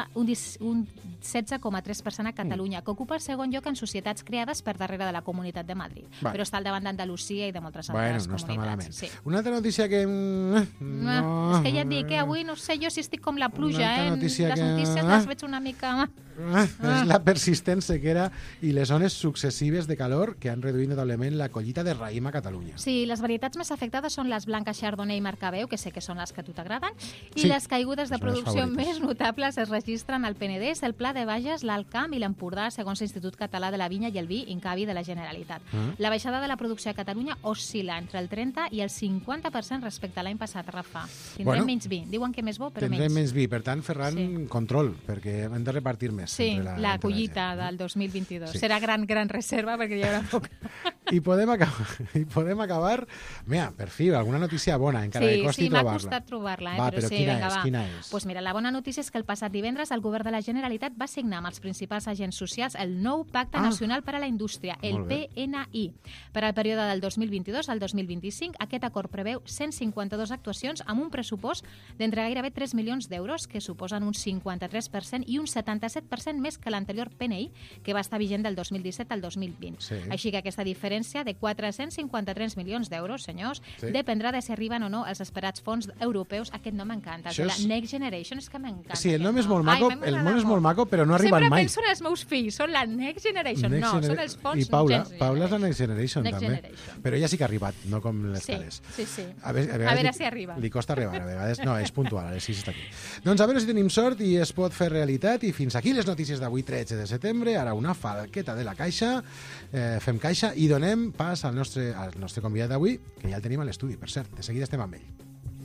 16,3% a Catalunya, que ocupa el segon lloc en societats creades per darrere de la Comunitat de Madrid, però està al davant d'Andalusia i de moltes altres comunitats. No està malament. Una altra notícia que... És que ja et dic que avui no sé jo si estic com la pluja, les notícies les veig una mica... És la persistent sequera i les zones successives de calor que han reduït notablement la collita de raïm a Catalunya. Sí, les varietats més afectades són les blanques Chardonnay i Marcabeu, que sé que són les que a tu t'agraden, i les caigudes de producció més notables es registren al Penedès, el Pla de Bages, l'Alt Camp i l'Empordà, segons l'Institut Català de la Vinya i el Vi, Incavi de la Generalitat. La baixada de la producció a Catalunya oscil·la entre el 30 i el 50% respecte a l'any passat, Rafa. Tindrem menys vi. Diuen que més bo, però menys. Tindrem menys vi. Per tant, Ferran, control, perquè hem de repartir més. Sí, la collita del 2022. Serà gran reserva perquè hi haurà poc. I podem acabar... Mira, per fi, alguna notícia bona, encara que costi trobar-la. Sí, m'ha costat trobar-la, però sí, quina és? Pues mira, la bona notícia és que el passat divendres el govern de la Generalitat va signar amb els principals agents socials el nou Pacte Nacional per a la Indústria, el PNI. Per al període del 2022 al 2025, aquest acord preveu 152 actuacions amb un pressupost d'entre gairebé 3 milions d'euros, que suposen un 53% i un 77% més que l'anterior PNI, que va estar vigent del 2017 al 2020. Així que aquesta diferència diferència de 453 milions d'euros, senyors, dependrà de si arriben o no els esperats fons europeus. Aquest nom m'encanta. La Next Generation és que m'encanta. Sí, el nom és molt maco, però no arriben mai. Sempre penso en els meus fills, són la Next Generation. No, són els fons i Paula és la Next Generation, també. Però ella sí que ha arribat, no com les cares. Sí. A veure si arriba. Li costa arribar, a vegades. No, és puntual, a les 6 està aquí. Doncs a veure si tenim sort i es pot fer realitat. I fins aquí les notícies d'avui, 13 de setembre. Ara una falqueta de la caixa. Fem caixa i donem pas al nostre convidat d'avui, que ja el tenim a l'estudi, per cert. De seguida estem amb ell.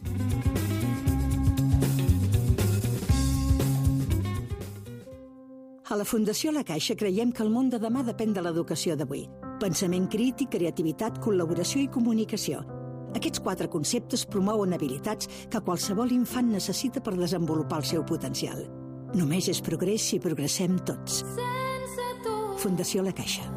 A la Fundació La Caixa creiem que el món de demà depèn de l'educació d'avui. Pensament crític, creativitat, col·laboració i comunicació. Aquests 4 conceptes promouen habilitats que qualsevol infant necessita per desenvolupar el seu potencial. Només és progrés si progressem tots. Fundació La Caixa.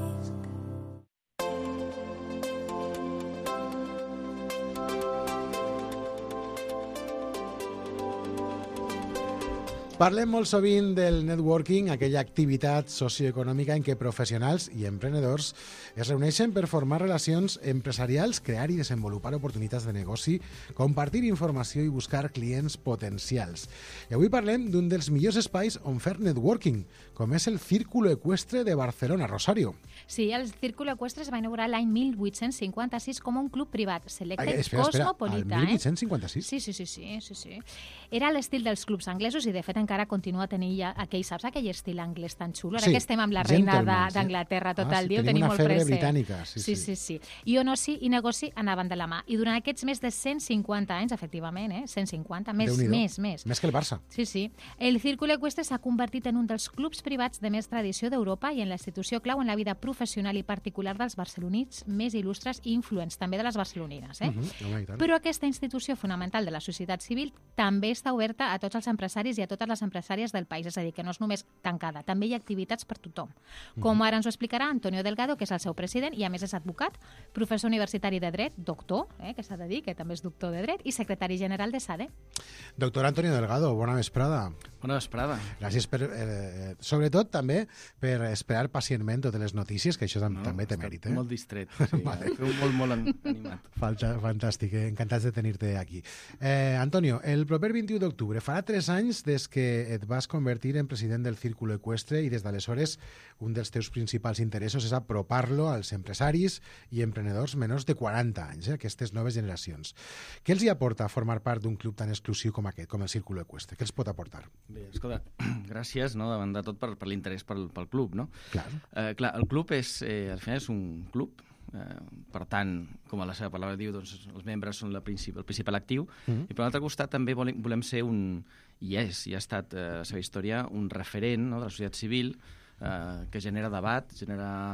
Parlem molt sovint del networking, aquella activitat socioeconòmica en què professionals i emprenedors es reuneixen per formar relacions empresarials, crear i desenvolupar oportunitats de negoci, compartir informació i buscar clients potencials. I avui parlem d'un dels millors espais on fer networking, com és el Círculo Ecuestre de Barcelona. Rosario. Sí, el Círculo Ecuestre es va inaugurar l'any 1856 com un club privat, selecte cosmopolita. El 1856? Sí. Era l'estil dels clubs anglesos i, de fet, encara continua tenint aquell estil anglès tan xulo. Ara que estem amb la reina d'Anglaterra tot el dia, ho tenim molt present. Tenim una febre britànica. Sí. I oci i negoci anaven de la mà. I durant aquests més de 150 anys, efectivament, 150, més. Més que el Barça. Sí. El Círculo Ecuestre s'ha convertit en un dels clubs privats de més tradició d'Europa i en la institució clau en la vida professional i particular dels barcelonins més il·lustres i influents, també de les barcelonines. Però aquesta institució fonamental de la societat civil també està oberta a tots els empresaris i a totes les empresàries del país, és a dir, que no és només tancada, també hi ha activitats per tothom. Com ara ens ho explicarà Antonio Delgado, que és el seu president i a més és advocat, professor universitari de dret, doctor, que s'ha de dir, que també és doctor de dret, i secretari general de SADE. Doctor Antonio Delgado, bona vesprada. Bona vesprada. Gràcies per, sobretot també per esperar pacientment totes les notícies, que això també té mèrit. Molt distret, sí, vale. molt animat. Fantàstic, encantats de tenir-te aquí. Antonio, el proper 21 d'octubre farà 3 anys des que et vas convertir en president del Círculo Ecuestre i des d'aleshores un dels teus principals interessos és apropar-lo als empresaris i emprenedors menors de 40 anys, aquestes noves generacions. Què els hi aporta formar part d'un club tan exclusiu com aquest, com el Círculo Ecuestre? Què els pot aportar? Bé, escolta, gràcies, no, davant de tot per l'interès pel club, no? Clar, el club al final és un club, per tant, com a la seva paraula diu, doncs, els membres són el principal actiu, i per l'altre costat també volem ser i ha estat a la seva història un referent, no, de la societat civil que genera debat, genera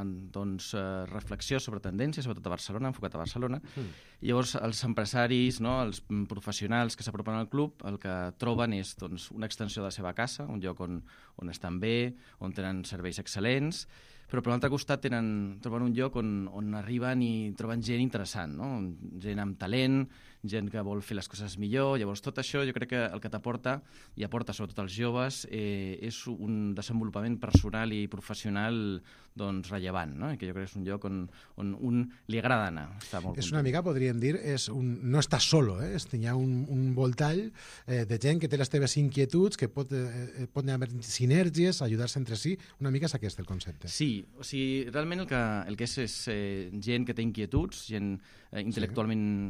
reflexió sobre tendències, sobretot a Barcelona, enfocat a Barcelona. I llavors els empresaris, no, els professionals que s'apropen al club, el que troben és una extensió de la seva casa, un lloc on estan bé, on tenen serveis excel·lents, però per l'altre costat troben un lloc on arriben i troben gent interessant, no? Gent amb talent, gent que vol fer les coses millor. Llavors tot això jo crec que el que t'aporta, i aporta sobretot als joves, és un desenvolupament personal i professional rellevant, no? I que jo crec que és un lloc on un li agrada anar. És una mica, podríem dir, no està solo, hi ha un voltall de gent que té les teves inquietuds, que poden haver sinergies, ajudar-se entre si. Una mica és aquest el concepte. Sí, o sigui, realment el que és gent que té inquietuds, gent intel·lectualment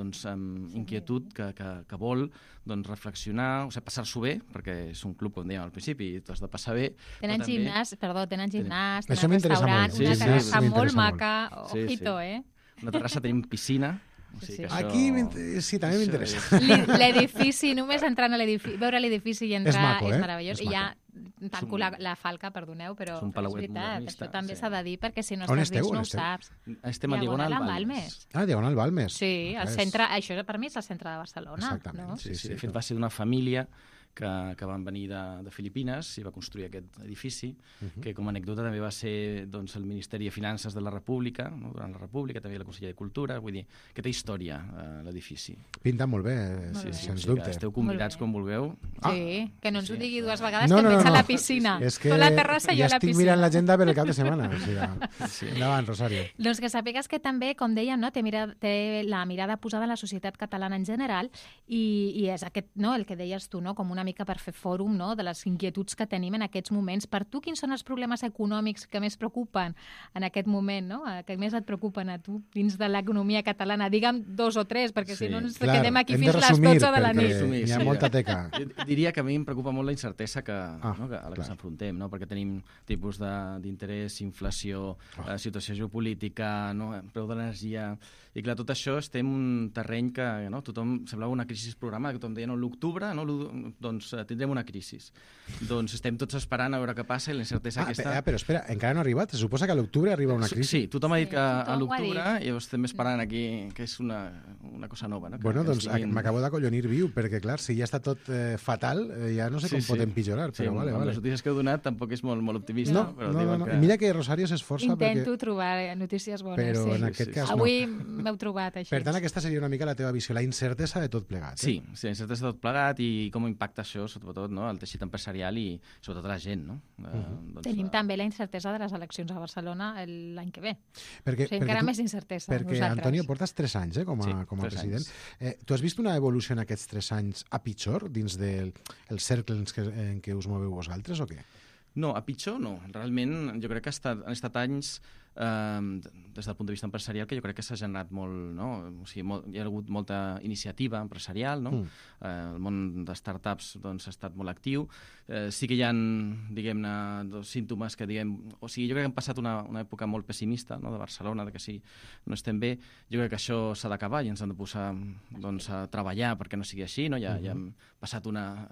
amb inquietud que vol reflexionar, o sigui, passar-s'ho bé, perquè és un club, com dèiem al principi, i tu has de passar bé. Tenen gimnàs, tenen restaurant, una terrassa molt maca, ojito, Una terrassa, tenim piscina. Aquí sí, també m'interessa. L'edifici, només entrant a l'edifici, veure l'edifici i entrar és meravellós. I ja tanco la falca, perdoneu, però és veritat, això també s'ha de dir, perquè si no estàs dins no ho saps. Estem a Diagonal Balmes. Ah, Diagonal Balmes. Sí, això per mi és el centre de Barcelona. Exactament. De fet, va ser d'una família que van venir de Filipines i va construir aquest edifici, que com a anècdota també va ser doncs, el Ministeri de Finances de la República, no? Durant la República, també la Conselleria de Cultura, vull dir, que té història l'edifici. Pinta molt bé, sens dubte. Esteu convidats quan vulgueu. Sí, que no ens ho digui dues vegades, que em veig a la piscina. És que la terrassa i jo a la piscina. Ja estic mirant l'agenda per el cap de setmana. O sigui, endavant, Rosario. Doncs que sàpigues que també, com dèiem, no, té la mirada posada en la societat catalana en general i és aquest, no, el que deies tu, no, com una mica per fer fòrum, no, de les inquietuds que tenim en aquests moments. Per tu, quins són els problemes econòmics que més preocupen en aquest moment, no? Que més et preocupen a tu dins de l'economia catalana? Digue'm 2 o 3, perquè si no ens quedem aquí fins les 12 de la nit. Hi ha molta teca. Jo diria que a mi em preocupa molt la incertesa a la que s'enfrontem, no? Perquè tenim tipus d'interès, inflació, situació geopolítica, no? Preu de l'energia. I clar, tot això estem en un terreny que tothom semblava una crisi programada, que tothom deia, l'octubre doncs tindrem una crisi. Doncs estem tots esperant a veure què passa i la incertesa aquesta... Però espera, encara no ha arribat? Se suposa que a l'octubre arriba una crisi? Sí, tothom ha dit que a l'octubre i estem esperant aquí, que és una cosa nova. Bueno, doncs m'acabo d'acollonir viu, perquè clar, si ja està tot fatal, ja no sé com pot empitjorar, però vale. Les notícies que heu donat tampoc és molt optimista. No. Mira que Rosario s'esforça perquè... Intento trobar notícies bones, però en aquest cas no. Avui m'heu trobat així. Per tant, aquesta seria una mica la teva visió, la incertesa de tot plegat. Sí, la incertesa de tot plegat i com impacta això, sobretot, el teixit empresarial i sobretot la gent. Tenim també la incertesa de les eleccions a Barcelona l'any que ve. Perquè encara més incertesa. Perquè, Antonio, portes 3 anys com a president. Tu has vist una evolució en aquests 3 anys a pitjor dins dels cercles en què us moveu vosaltres o què? No, a pitjor no. Realment jo crec que han estat anys des del punt de vista empresarial que jo crec que s'ha generat molt, no? O sigui, hi ha hagut molta iniciativa empresarial, no? El món de startups doncs, ha estat molt actiu. Sí que hi ha, diguem-ne, símptomes que, o sigui, jo crec que hem passat una època molt pessimista, no? De Barcelona, de que si no estem bé, jo crec que això s'ha d'acabar i ens han de posar doncs, a treballar perquè no sigui així, no? Ja hem passat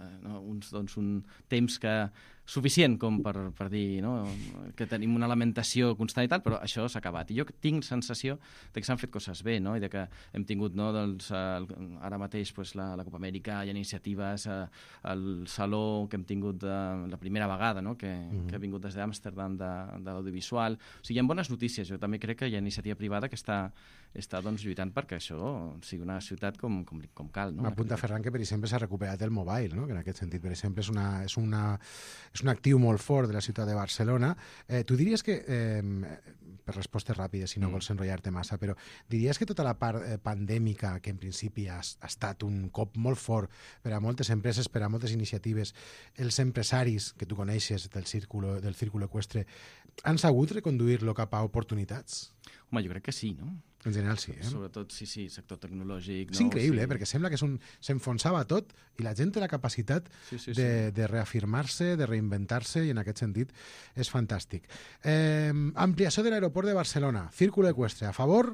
un temps suficient com per dir que tenim una lamentació constant i tal, però això s'ha acabat. I jo tinc sensació que s'han fet coses bé, no? I que hem tingut, ara mateix la Copa Amèrica, hi ha iniciatives, el Saló que hem tingut la primera vegada, no? Que ha vingut des d'Amsterdam de l'audiovisual. O sigui, hi ha bones notícies. Jo també crec que hi ha iniciativa privada que està doncs, lluitant perquè això sigui una ciutat com cal. No? M'apunta Ferran que, per exemple, s'ha recuperat el mobile, no? Que en aquest sentit, per exemple, és un actiu molt fort de la ciutat de Barcelona. Tu diries que, per respostes ràpides, si no vols enrotllar-te massa, però diries que tota la part pandèmica, que en principi ha estat un cop molt fort per a moltes empreses, per a moltes iniciatives, els empresaris que tu coneixes del círculo eqüestre, han sabut reconduir-lo cap a oportunitats? Home, jo crec que sí, no? En general sí, Sobretot, sí, sector tecnològic. És increïble, perquè sembla que s'enfonsava tot i la gent té la capacitat de reafirmar-se, de reinventar-se, i en aquest sentit és fantàstic. Ampliació de l'aeroport de Barcelona, círculo eqüestre, a favor?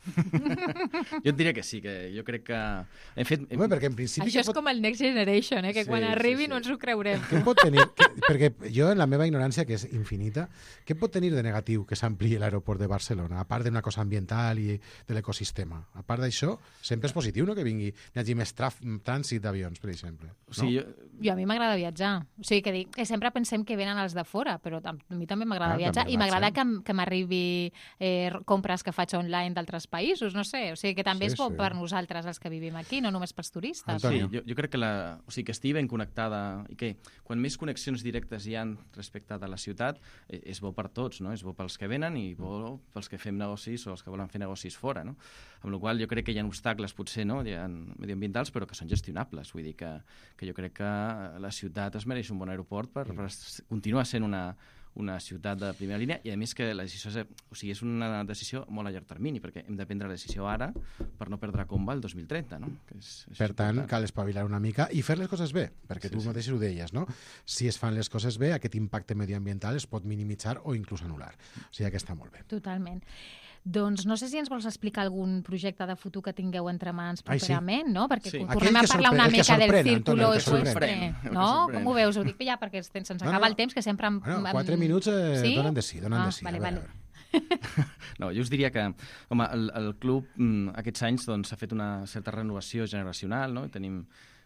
Jo et diria que sí, que jo crec que hem fet... perquè en principi... Això és com el Next Generation, que quan arribi no ens ho creurem. Què pot tenir? Perquè jo, en la meva ignorància, que és infinita, què pot tenir de negatiu que s'ampliï l'aeroport de Barcelona, a part d'una cosa ambiental i de l'ecosistema? A part d'això, sempre és positiu, no?, que hi hagi més trànsit d'avions, per exemple. Jo a mi m'agrada viatjar. O sigui, que sempre pensem que venen els de fora, però a mi també m'agrada viatjar i m'agrada que m'arribi compres que faig online d'altres països, no sé, o sigui que també és bo per nosaltres els que vivim aquí, no només pels turistes. Sí, jo crec que estigui ben connectada i que quan més connexions directes hi ha respecte de la ciutat és bo per tots, no? És bo pels que venen i bo pels que fem negocis o els que volen fer negocis fora, no? Amb la qual cosa jo crec que hi ha obstacles potser, no?, hi ha mediambientals, però que són gestionables, vull dir que jo crec que la ciutat es mereix un bon aeroport per continuar sent una ciutat de primera línia, i a més que la decisió és una decisió molt a llarg termini, perquè hem de prendre la decisió ara per no perdre comba el 2030, no? Per tant, cal espavilar una mica i fer les coses bé, perquè tu mateix ho deies, no? Si es fan les coses bé, aquest impacte mediambiental es pot minimitzar o inclús anul·lar. O sigui que està molt bé. Totalment. Doncs no sé si ens vols explicar algun projecte de futur que tingueu entre mans properament, no? Perquè tornem a parlar una mica del círculo eqüestre, no? Com ho veus? Ho dic ja perquè se'ns acaba el temps, que sempre... 4 minuts donen de sí, donen de sí. Vale. No, jo us diria que, home, el club aquests anys s'ha fet una certa renovació generacional, no? Tenim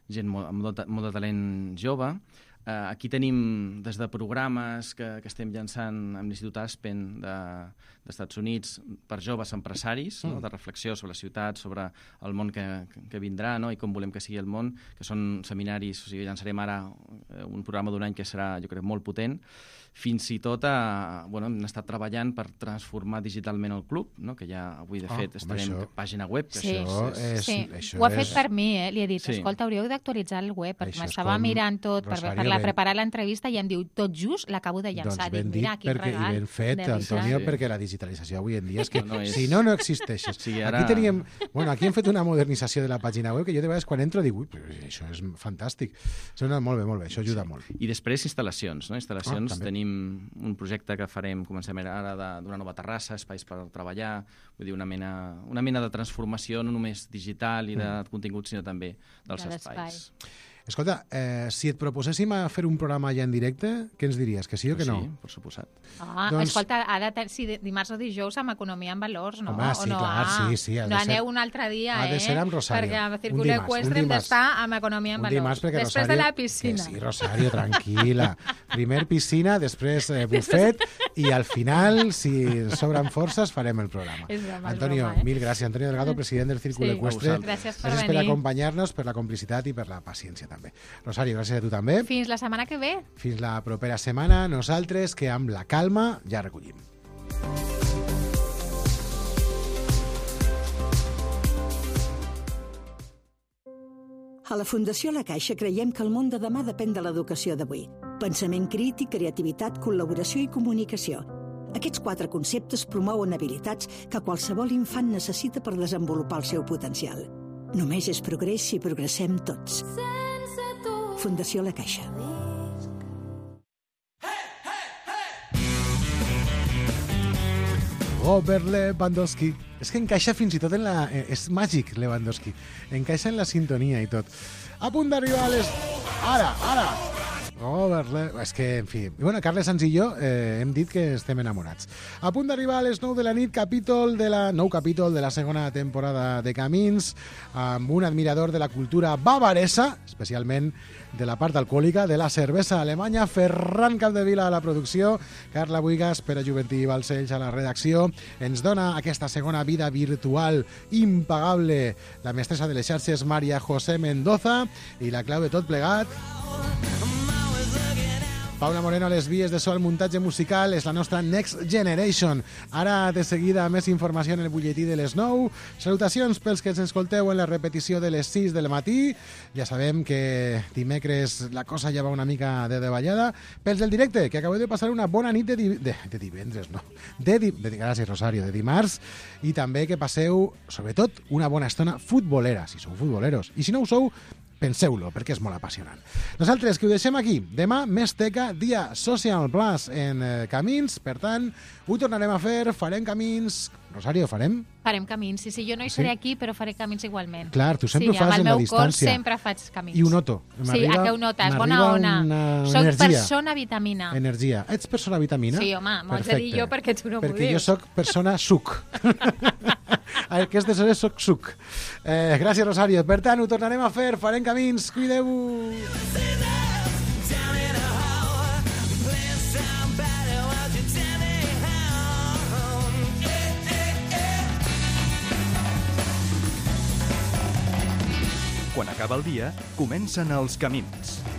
gent amb molt de talent jove. Aquí tenim des de programes que estem llançant amb l'Institut Aspen dels Estats Units per joves empresaris, de reflexió sobre la ciutat, sobre el món que vindrà, i com volem que sigui el món, que són seminaris. O sigui, llançarem ara un programa d'un any que serà, jo crec, molt potent. Fins i tot hem estat treballant per transformar digitalment el club, que ja avui, de fet, estarem pàgina web. Sí, ho ha fet per mi, li he dit, escolta, hauríeu d'actualitzar el web, perquè m'estava mirant tot per preparar l'entrevista i em diu, tot just l'acabo de llançar. Doncs ben dit, i ben fet, Antonio, perquè la digitalització avui en dia és que si no existeixes. Aquí hem fet una modernització de la pàgina web que jo de vegades quan entro dic, això és fantàstic. Sona molt bé, això ajuda molt. I després instal·lacions, tenim un projecte que comencem ara d'una nova terrassa, espais per treballar, vull dir, una mena de transformació no només digital i de contingut, sinó també dels espais. Escolta, si et proposéssim a fer un programa ja en directe, què ens diries? Que sí o que no? Sí, per suposat. Escolta, si dimarts o dijous amb Economia en Valors, no? Home, sí, clar, sí. No aneu un altre dia, Ha de ser amb Rosario. Perquè a Circular Equestre hem d'estar amb Economia en Valors. Després de la piscina. Sí, Rosario, tranquil·la. Primer piscina, després bufet, i al final, si sobren forces, farem el programa. Antonio, mil gràcies. Antonio Delgado, president del Círculo Equestre. Gràcies per acompanyar-nos, per la complicitat i per la paciència també. Rosario, gràcies a tu també. Fins la setmana que ve. Fins la propera setmana. Nosaltres, que amb la calma ja recollim. A la Fundació La Caixa creiem que el món de demà depèn de l'educació d'avui. Pensament crític, creativitat, col·laboració i comunicació. Aquests 4 conceptes promouen habilitats que qualsevol infant necessita per desenvolupar el seu potencial. Només és progrés si progressem tots. Fundació La Caixa. Robert Lewandowski. És que encaixa fins i tot en la... És màgic, Lewandowski. Encaixa en la sintonia i tot. A punt d'arribar a les... Ara! És que, en fi... Bueno, Carles Sanz i jo hem dit que estem enamorats. A punt d'arribar a les 9 de la nit, nou capítol de la segona temporada de Camins, amb un admirador de la cultura bavaresa, especialment de la part alcohòlica, de la cervesa alemanya, Ferran Capdevila a la producció, Carla Buigas, Pere Juventí i Balcells a la redacció. Ens dona aquesta segona vida virtual impagable la mestressa de les xarxes, Maria José Mendoza, i la clau de tot plegat... Paula Moreno a les vies de so al muntatge musical, és la nostra Next Generation. Ara, de seguida, més informació en el butlletí de les 9. Salutacions pels que ens escolteu en la repetició de les 6 del matí. Ja sabem que dimecres la cosa ja va una mica de davallada. Pels del directe, que acabeu de passar una bona nit de divendres, no? Gràcies, Rosario, de dimarts. I també que passeu, sobretot, una bona estona futbolera, si sou futboleros. I si no ho sou, penseu-lo, perquè és molt apassionant. Nosaltres, que ho deixem aquí. Demà, més teca, dia Social Plus en Camins. Per tant, ho tornarem a fer, farem Camins... Rosario, farem? Farem Camins. Sí, jo no hi seré aquí, però faré Camins igualment. Clar, tu sempre ho fas en la distància. Amb el meu cor sempre faig Camins. I ho noto. Sí, a què ho notes? Bona ona. Soc persona vitamina. Energia. Ets persona vitamina? Sí, home, m'ho has de dir jo perquè tu no m'ho dius. Perquè jo soc persona suc. Aquestes hores soc suc. Gràcies, Rosario. Per tant, ho tornarem a fer. Farem Camins. Cuideu-vos. Quan acaba el dia, comencen els camins.